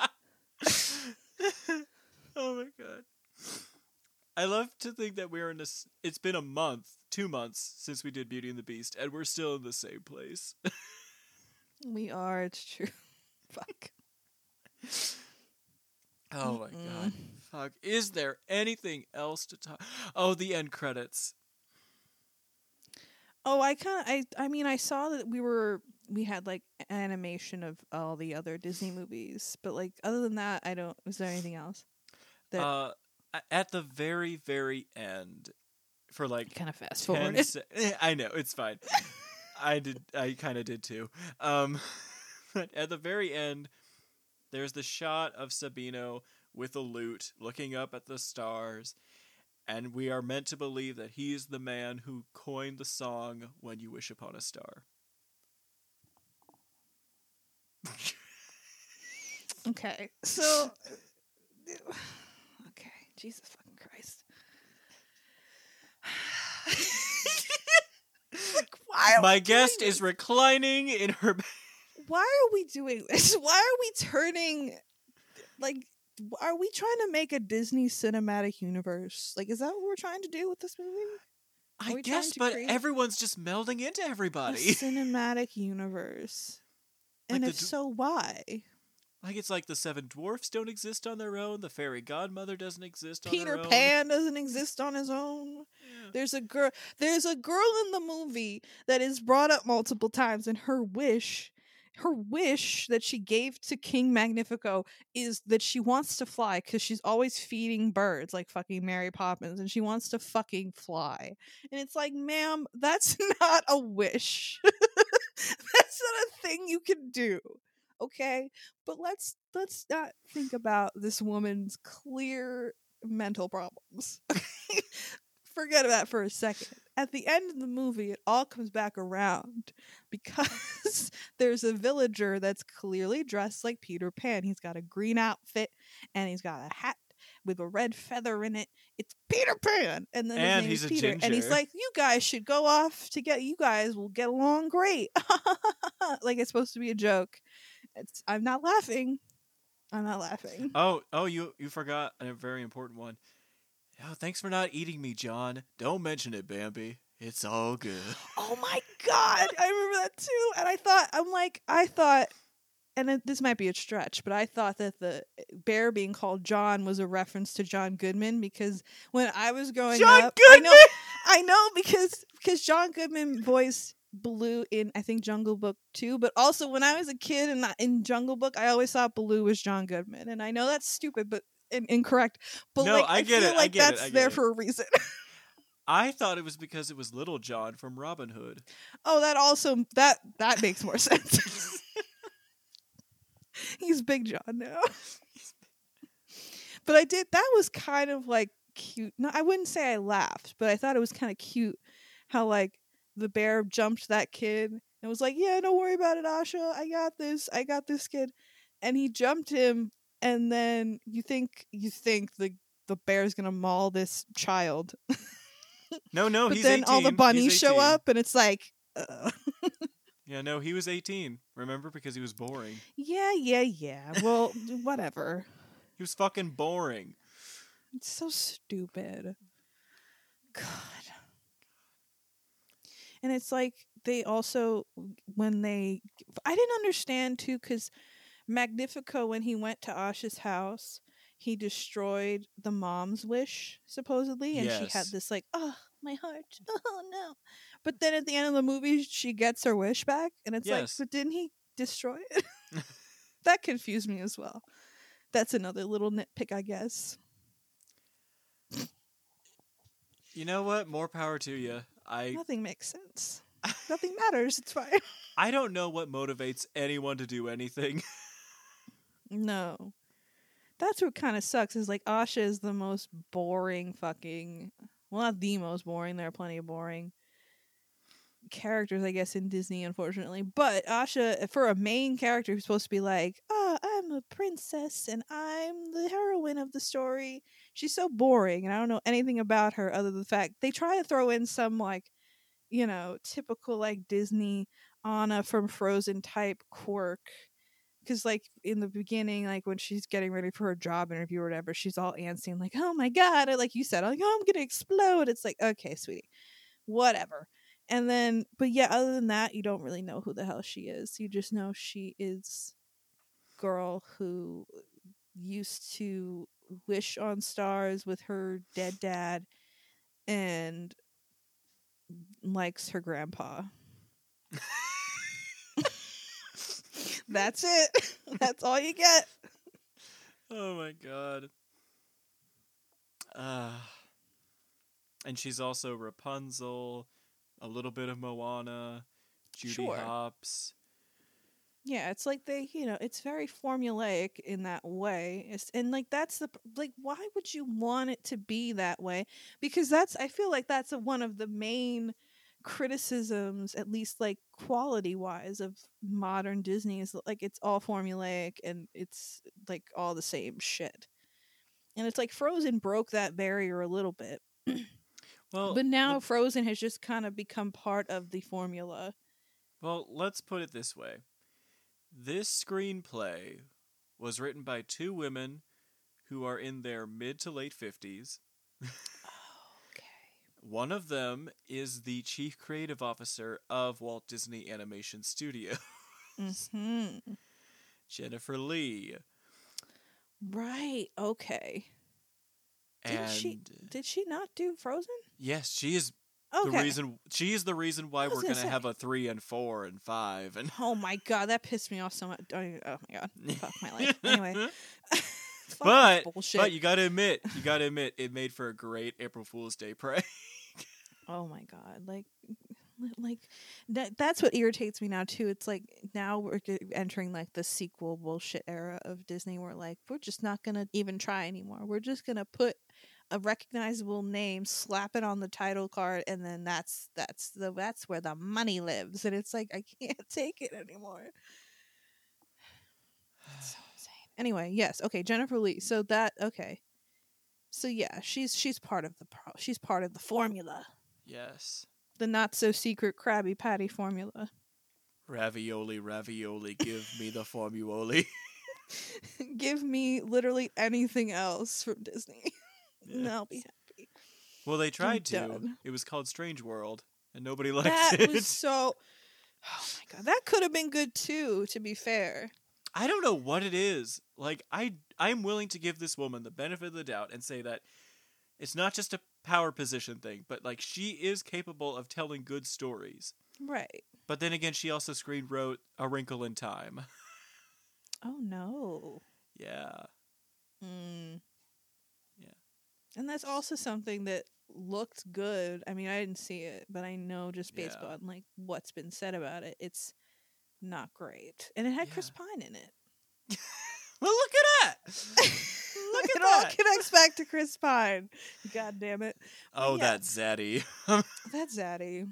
Oh my god. I love to think that we're in this. It's been a month, 2 months since we did Beauty and the Beast, and we're still in the same place. We are, it's true. Fuck. Oh my god. Fuck. Is there anything else to talk? Oh, the end credits. Oh, I mean, I saw that we had like animation of all the other Disney movies, but like other than that, is there anything else? At the very, very end, for like Kind of fast 10 forward. I know, it's fine. I kind of did too. But at the very end, there's the shot of Sabino with a lute looking up at the stars, and we are meant to believe that he's the man who coined the song When You Wish Upon a Star. Okay, so okay, Jesus fucking Christ. Like, why? My guest is reclining in her. Why are we doing this? Why are we turning? Like, are we trying to make a Disney cinematic universe? Like, is that what we're trying to do with this movie? I guess, but everyone's just melding into A everybody. cinematic universe. Like And if so, why? Like, it's like the seven dwarfs don't exist on their own. The fairy godmother doesn't exist on Peter their own. Pan doesn't exist on his own. Yeah. There's a girl in the movie that is brought up multiple times, and her wish that she gave to King Magnifico is that she wants to fly because she's always feeding birds like fucking Mary Poppins, and she wants to fucking fly. And it's like, ma'am, that's not a wish. That's not a thing you can do. Okay? But let's not think about this woman's clear mental problems. Forget that for a second. At the end of the movie, it all comes back around because there's a villager that's clearly dressed like Peter Pan. He's got a green outfit and he's got a hat with a red feather in it. It's Peter Pan. And then his name he's is a Peter. ginger. And he's like, you guys should go off together. You guys will get along great. Like it's supposed to be a joke. I'm not laughing. I'm not laughing. Oh, you forgot a very important one. Oh, thanks for not eating me, John. Don't mention it, Bambi. It's all good. Oh my god, I remember that too. And I thought, and this might be a stretch, but I thought that the bear being called John was a reference to John Goodman, because when I was growing John up, Goodman! I know because John Goodman voiced Baloo in, I think, Jungle Book 2, but also when I was a kid and in Jungle Book, I always thought Baloo was John Goodman, and I know that's stupid, but incorrect. But No, like I get feel it, I like get it, that's I get there it. for a reason. I thought it was because it was Little John from Robin Hood. Oh, that also that makes more sense. He's Big John now. But that was kind of like cute. No, I wouldn't say I laughed, but I thought it was kind of cute how like the bear jumped that kid and was like, "Yeah, don't worry about it, Asha. I got this kid." And he jumped him, and then you think the bear's going to maul this child. No, But he's then 18. all the bunnies He's show 18. up and it's like Yeah, no, he was 18. Remember? Because he was boring. yeah. Well, whatever. He was fucking boring. It's so stupid. God. And it's like they also, I didn't understand too, because Magnifico, when he went to Asha's house, he destroyed the mom's wish, supposedly. And she had Yes. this like, oh, my heart. Oh, no. But then at the end of the movie, she gets her wish back. And it's like, Yes. but didn't he destroy it? That confused me as well. That's another little nitpick, I guess. You know what? More power to you. Nothing makes sense. Nothing matters. It's fine. I don't know what motivates anyone to do anything. No. That's what kind of sucks, is like Asha is the most boring fucking, well, not the most boring, there are plenty of boring characters, I guess, in Disney, unfortunately. But Asha, for a main character who's supposed to be like, oh, I'm a princess and I'm the heroine of the story, she's so boring, and I don't know anything about her other than the fact they try to throw in some like, typical like Disney Anna from Frozen type quirk. Because, like, in the beginning, like, when she's getting ready for her job interview or whatever, she's all antsy and like, oh my God, like you said, like, oh, I'm going to explode. It's like, okay, sweetie, whatever. And then, but yeah, other than that, you don't really know who the hell she is. You just know she is girl who used to wish on stars with her dead dad and likes her grandpa. That's it. That's all you get. Oh my god. And she's also Rapunzel, a little bit of Moana, Judy Sure. Hopps. Yeah, it's like they, it's very formulaic in that way. And like that's why would you want it to be that way? Because I feel like that's one of the main criticisms, at least like quality wise, of modern Disney, is like it's all formulaic and it's like all the same shit. And it's like Frozen broke that barrier a little bit. Well, But now Frozen has just kind of become part of the formula. Well, let's put it this way. This screenplay was written by two women who are in their mid to late 50s. One of them is the chief creative officer of Walt Disney Animation Studios. Mm-hmm. Jennifer Lee. Right. Okay. Did she not do Frozen? Yes, she is Okay. the reason. She is the reason why we're gonna gonna have a 3 and 4 and 5 and. Oh my god, that pissed me off so much. Oh my god, fuck my life. Anyway, but you gotta admit, it made for a great April Fool's Day prank. Oh my god, like that's what irritates me now too. It's like now we're entering like the sequel bullshit era of Disney, where like we're just not gonna even try anymore. We're just gonna put a recognizable name, slap it on the title card, and then that's where the money lives. And it's like I can't take it anymore. It's so insane. Anyway, yes, okay, Jennifer Lee. So yeah, she's part of she's part of the formula. Yes. The not so secret Krabby Patty formula. Ravioli, give me the formula. Give me literally anything else from Disney. And I'll be happy. Well, they tried to. done. It was called Strange World, and nobody liked That it. was so. Oh my god, that could have been good too. To be fair, I don't know what it is. Like, I'm willing to give this woman the benefit of the doubt and say that it's not just a power position thing, but like she is capable of telling good stories. right? But then again, she also screen wrote A Wrinkle in Time. Oh no. Yeah. Mm. Yeah. And that's also something that looked good. I mean, I didn't see it, but I know just based Yeah. on like what's been said about it, it's not great. And it had Chris Yeah. Pine in it. Well, look at that. Look at It all that. connects back to Chris Pine. God damn it. But Oh, yeah, that's Zaddy. that's Zaddy.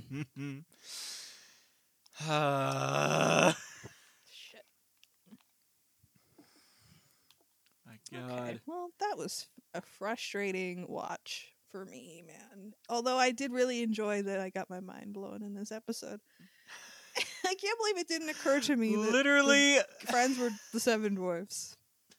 Shit. My God. Okay. Well, that was a frustrating watch for me, man. Although I did really enjoy that I got my mind blown in this episode. I can't believe it didn't occur to me that Literally. the friends were the Seven Dwarfs.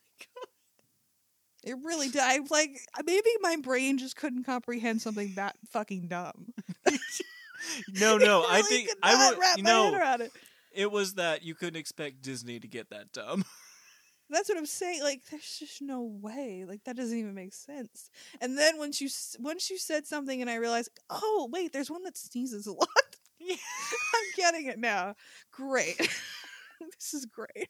It really did. I like maybe my brain just couldn't comprehend something that fucking dumb. No, It I really think could I not will. wrap my head around it. It was that you couldn't expect Disney to get that dumb. That's what I'm saying. Like, there's just no way. Like, that doesn't even make sense. And then once you said something, and I realized, oh wait, there's one that sneezes a lot. Yeah. I'm getting it now. Great. This is great.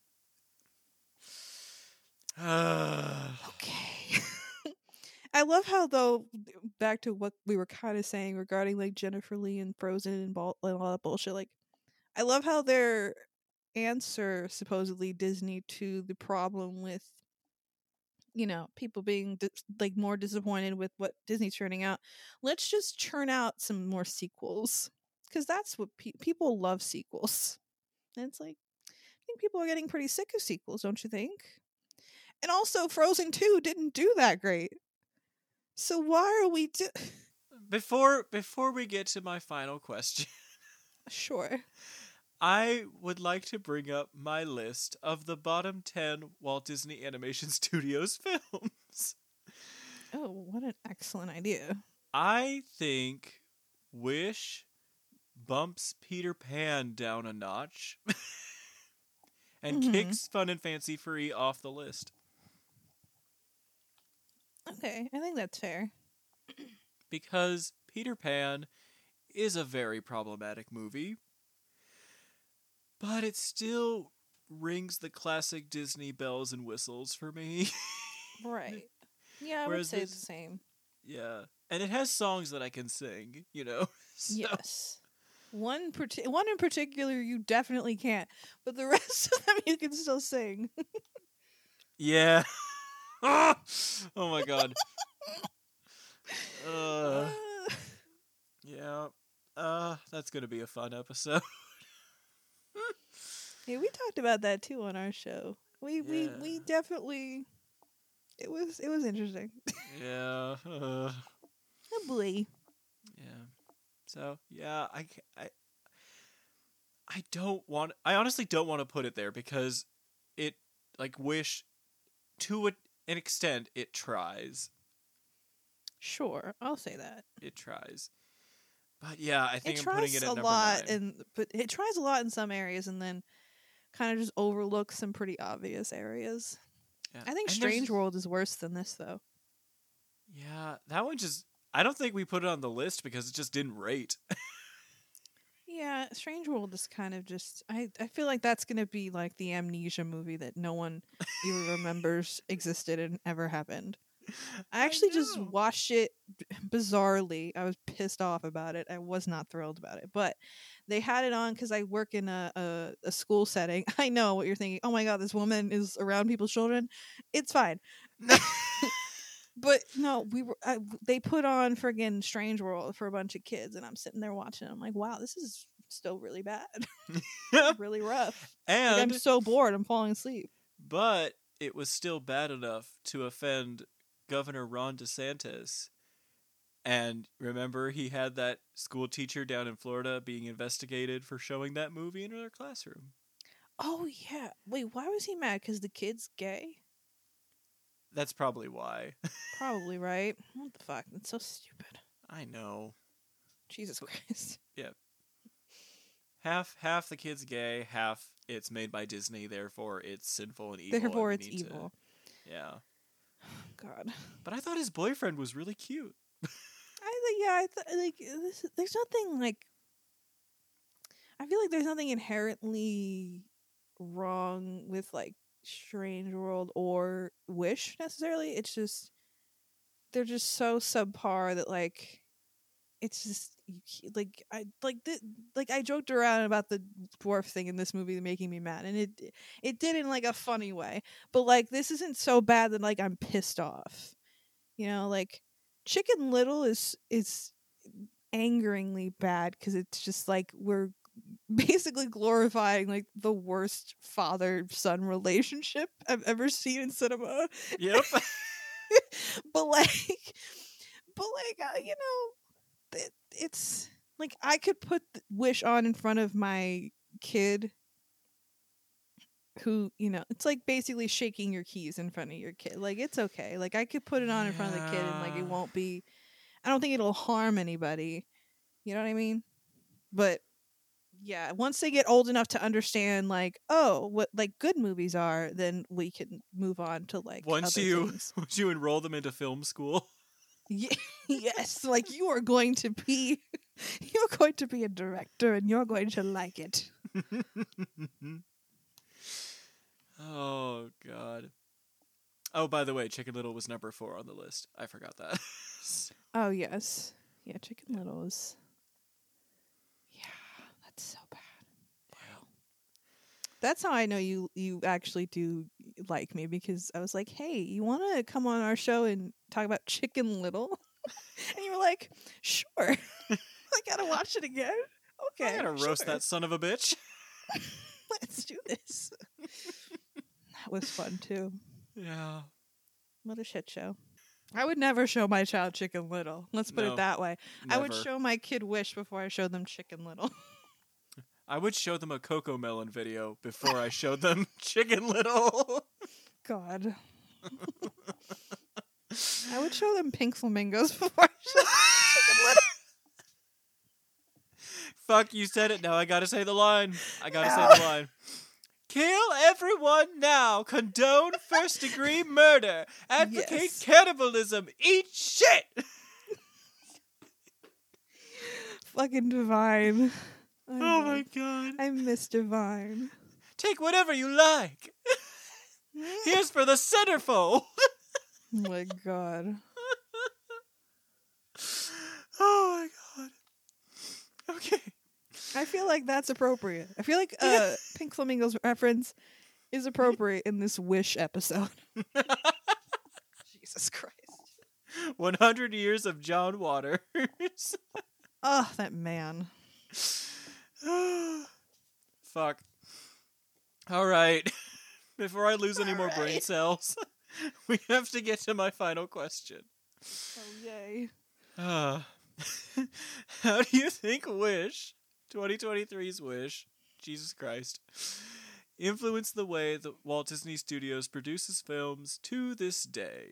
Okay. I love how, though, back to what we were kind of saying regarding like Jennifer Lee and Frozen and all that bullshit. Like, I love how their answer, supposedly Disney, to the problem with people being like more disappointed with what Disney's turning out. Let's just churn out some more sequels because that's what people love sequels. And it's like I think people are getting pretty sick of sequels, don't you think? And also, Frozen 2 didn't do that great. So why are we Before we get to my final question, Sure. I would like to bring up my list of the bottom 10 Walt Disney Animation Studios films. Oh, what an excellent idea. I think Wish bumps Peter Pan down a notch and kicks Fun and Fancy Free off the list. Okay, I think that's fair. Because Peter Pan is a very problematic movie, but it still rings the classic Disney bells and whistles for me. Right. Yeah, I would say the same. Yeah. And it has songs that I can sing, So. Yes. One in particular you definitely can't, but the rest of them you can still sing. Yeah. Oh my god. Yeah. That's gonna be a fun episode. Yeah, we talked about that too on our show. We definitely it was interesting. Yeah. Oh boy. Yeah. So yeah, I honestly don't want to put it there because it Wish to an extent it tries. Sure, I'll say that. It tries. But yeah, I think it I'm putting it at a number lot 9. but it tries a lot in some areas and then kind of just overlooks some pretty obvious areas. Yeah. I think And Strange World is worse than this though. Yeah, that one just I don't think we put it on the list because it just didn't rate. Yeah, Strange World is kind of just I feel like that's gonna be like the Amnesia movie that no one even remembers existed and ever happened. I actually just watched it bizarrely. I was pissed off about it. I was not thrilled about it. But they had it on because I work in a school setting. I know what you're thinking. Oh my god, this woman is around people's children. It's fine. But no, they put on friggin' Strange World for a bunch of kids, and I'm sitting there watching it. I'm like, wow, this is still really bad. Really rough. And like, I'm so bored, I'm falling asleep. But it was still bad enough to offend Governor Ron DeSantis. And remember, he had that school teacher down in Florida being investigated for showing that movie in their classroom. Oh yeah. Wait, why was he mad? Because the kid's gay? That's probably why. Probably, right? What the fuck? That's so stupid. I know. Jesus Christ. Yeah. Half the kid's gay, half it's made by Disney, therefore it's sinful and evil. Therefore, and it's we need evil. Yeah. God. But I thought his boyfriend was really cute. There's nothing like. I feel like there's nothing inherently wrong with like Strange World or Wish necessarily. It's just they're just so subpar that like it's just I joked around about the dwarf thing in this movie making me mad, and it did in like a funny way. But like this isn't so bad that like I'm pissed off. You know, like Chicken Little is angeringly bad because it's just like we're basically glorifying like the worst father son relationship I've ever seen in cinema. Yep. but like you know, it's like I could put Wish on in front of my kid who, you know, it's like basically shaking your keys in front of your kid. Like it's okay. Like I could put it on in front of the kid and like it won't be, I don't think it'll harm anybody. You know what I mean? But yeah, once they get old enough to understand like, oh, what like good movies are, then we can move on to like Once other you things. once you enroll them into film school. Yes, like you're going to be a director and you're going to like it. Oh God. Oh, by the way, Chicken Little was number 4 on the list. I forgot that. Oh yes. Yeah, Chicken Little is. Yeah, that's so bad. Wow. That's how I know you actually do like me, because I was like, "Hey, you want to come on our show and talk about Chicken Little?" And you were like, "Sure." I gotta watch it again. Okay, I'm gonna roast sure. that son of a bitch. Let's do this. That was fun too. Yeah. What a shit show. I would never show my child Chicken Little. Let's put No, it that way. I would never. show my kid Wish before I showed them Chicken Little. I would show them a Coco Melon video before I showed them Chicken Little. God. I would show them Pink Flamingos before I showed them Chicken Little. Fuck, you said it. Now I gotta say the line. I gotta say the line. Kill everyone now. Condone first-degree murder. Advocate Yes. cannibalism. Eat shit. Fucking Divine. Oh my God. I miss Divine. Take whatever you like. Here's for the centerfold. Oh my God. Oh my God. Okay. I feel like that's appropriate. I feel like Pink Flamingo's reference is appropriate in this Wish episode. Jesus Christ. 100 years of John Waters. Oh, that man. Fuck. All right. Before I lose any All more brain right. cells, we have to get to my final question. Oh, yay. How do you think Wish, 2023's Wish, Jesus Christ, influenced the way that Walt Disney Studios produces films to this day?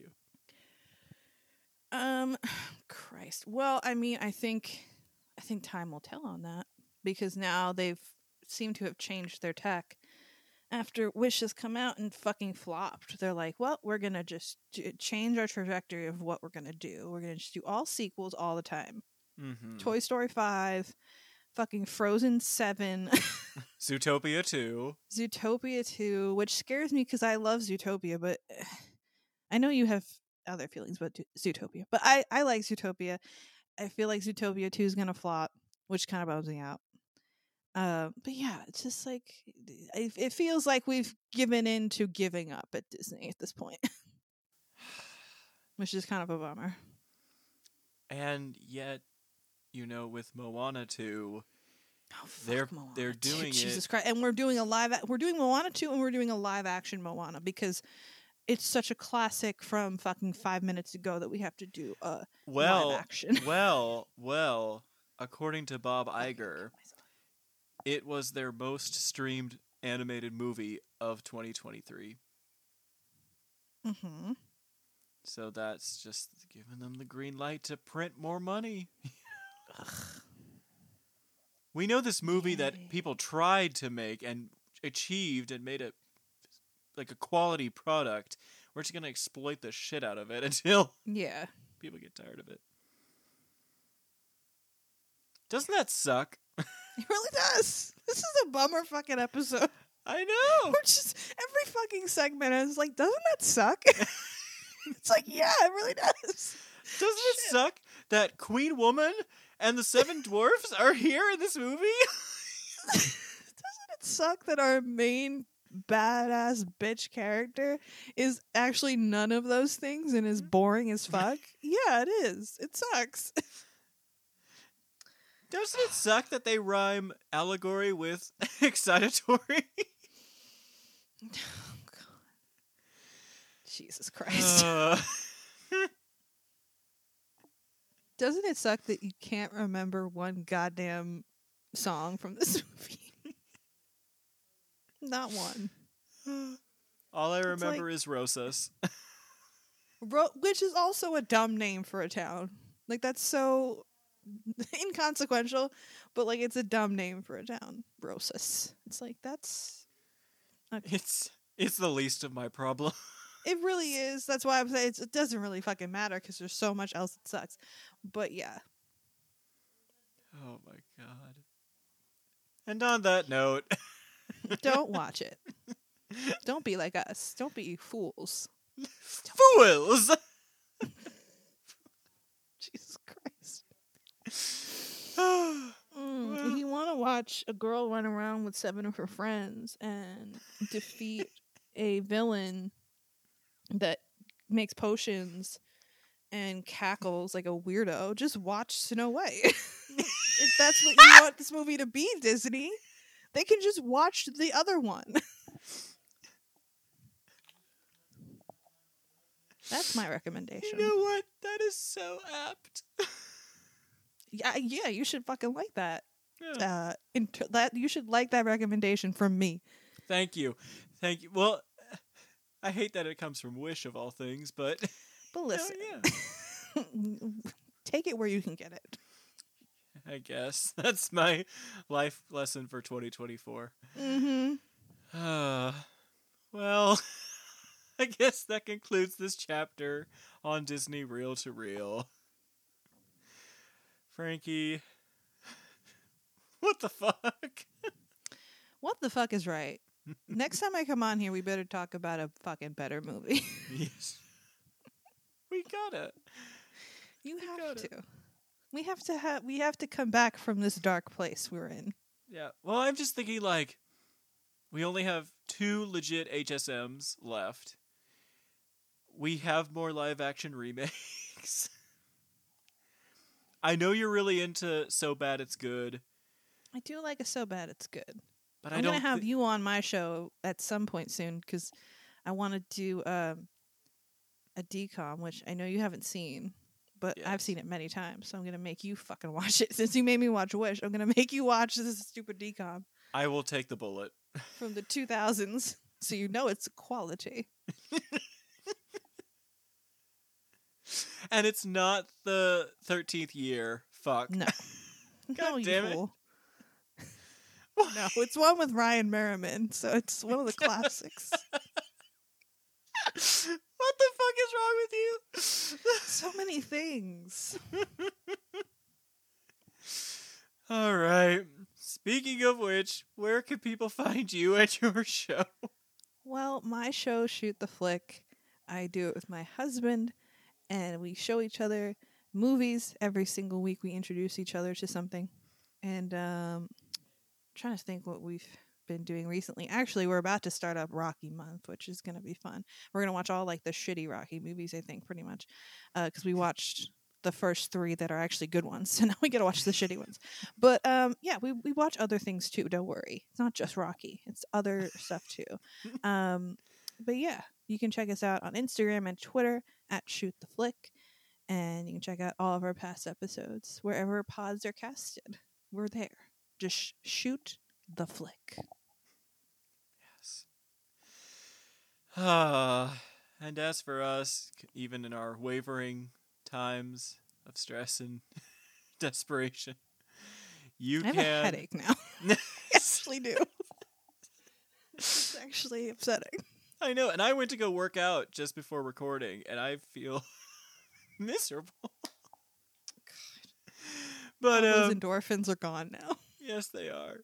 Christ. Well, I mean, I think time will tell on that, because now they've seemed to have changed their tech. After Wish has come out and fucking flopped, they're like, well, we're gonna just change our trajectory of what we're gonna do. We're gonna just do all sequels all the time. Mm-hmm. Toy Story 5, fucking Frozen 7, Zootopia 2. Zootopia 2, which scares me because I love Zootopia, but I know you have other feelings about Zootopia. But I like Zootopia. I feel like Zootopia 2 is going to flop, which kind of bums me out. But yeah, it's just like, it feels like we've given in to giving up at Disney at this point, which is kind of a bummer. And yet, you know, with Moana 2, Oh, they're Moana doing 2. Jesus it. Christ. And we're doing Moana 2, and we're doing a live action Moana, because it's such a classic from fucking 5 minutes ago that we have to do a live action. well, according to Bob Iger, it was their most streamed animated movie of 2023. Mm-hmm. So that's just giving them the green light to print more money. We know this movie that Yay. people tried to make and achieved and made it like a quality product. We're just going to exploit the shit out of it until Yeah. people get tired of it. Doesn't that suck? It really does. This is a bummer fucking episode. I know. We're just every fucking segment is like, doesn't that suck? It's like, yeah, it really does. Doesn't it suck that Queen Woman and the Seven Dwarfs are here in this movie? Doesn't it suck that our main badass bitch character is actually none of those things and is boring as fuck? Yeah, it is. It sucks. Doesn't it suck that they rhyme allegory with excitatory? Oh, God. Jesus Christ. Doesn't it suck that you can't remember one goddamn song from this movie? Not one. All I remember is Rosas. Which is also a dumb name for a town. Like, that's so inconsequential, but like, it's a dumb name for a town. Rosas. It's like, that's okay. It's the least of my problem. It really is. That's why I'm saying it doesn't really fucking matter because there's so much else that sucks. But yeah. Oh my god. And on that note, Don't watch it. Don't be like us. Don't be fools. fools! Jesus Christ. If you want to watch a girl run around with 7 of her friends and defeat a villain that makes potions and cackles like a weirdo, just watch Snow White. If that's what you want this movie to be, Disney, they can just watch the other one. That's my recommendation. You know what? That is so apt. Yeah, you should fucking like that. Yeah. That you should like that recommendation from me. Thank you. Well, I hate that it comes from Wish of all things, but listen, yeah. take it where you can get it. I guess that's my life lesson for 2024. Mm-hmm. Well, I guess that concludes this chapter on Disney Reel to Reel. Frankie, what the fuck? What the fuck is right? Next time I come on here, we better talk about a fucking better movie. Yes. We gotta. You have to. We have to come back from this dark place we're in. Yeah. Well, I'm just thinking like we only have 2 legit HSMs left. We have more live action remakes. I know you're really into So Bad It's Good. I do like it so bad it's good. But I'm gonna have you on my show at some point soon because I want to do a DCOM, which I know you haven't seen, but Yes. I've seen it many times. So I'm gonna make you fucking watch it. Since you made me watch Wish, I'm gonna make you watch this stupid DCOM I will take the bullet. from the 2000s, so you know it's quality. And it's not the 13th year. Fuck. No, God no, damn you it. fool. No, it's one with Ryan Merriman, so it's one of the classics. What the fuck is wrong with you? So many things. All right. Speaking of which, where can people find you at your show? Well, my show, Shoot the Flick, I do it with my husband, and we show each other movies every single week. We introduce each other to something. And trying to think what we've been doing recently. Actually, we're about to start up Rocky Month, which is going to be fun. We're going to watch all like the shitty Rocky movies, I think, pretty much, because we watched the first 3 that are actually good ones, so now we got to watch the shitty ones. But yeah, we watch other things too. Don't worry, it's not just Rocky; it's other stuff too. But yeah, you can check us out on Instagram and Twitter at Shoot the Flick, and you can check out all of our past episodes wherever pods are casted. We're there. Just shoot the flick. And as for us, even in our wavering times of stress and desperation, you I have can. a headache now. I actually do. It's actually upsetting. I know, and I went to go work out just before recording, and I feel miserable. But all those endorphins are gone now. yes, they are.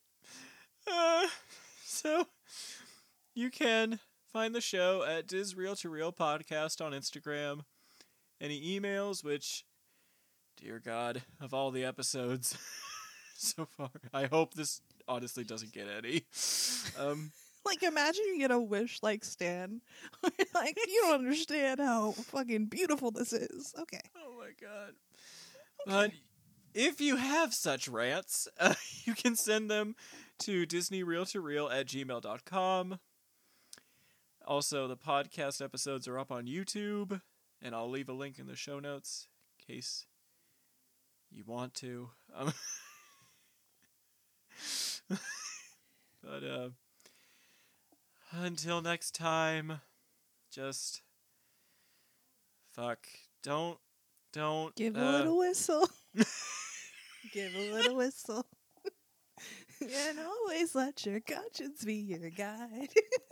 So you can find the show at Diz Real to Real Podcast on Instagram. Any emails, which, dear God, of all the episodes so far, I hope this honestly doesn't get any. Like, imagine you get a wish like Stan. Like, you don't understand how fucking beautiful this is. Okay. Oh my God. But if you have such rants, you can send them to disneyrealtoreal@gmail.com. Also, the podcast episodes are up on YouTube, and I'll leave a link in the show notes in case you want to. But until next time, just fuck. Don't Give a little whistle. Give a little whistle. And always let your conscience be your guide.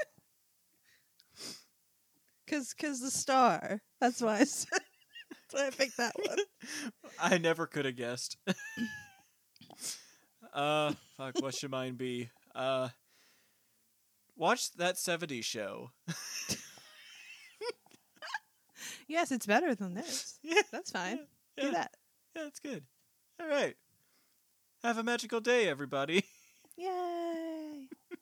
Cause the star. That's why that's why I picked that one. I never could have guessed. Fuck, what should mine be? Watch that 70s show. Yes, it's better than this. Yeah, That's fine. yeah, Do that. Yeah, that's good. All right. Have a magical day, everybody. Yay.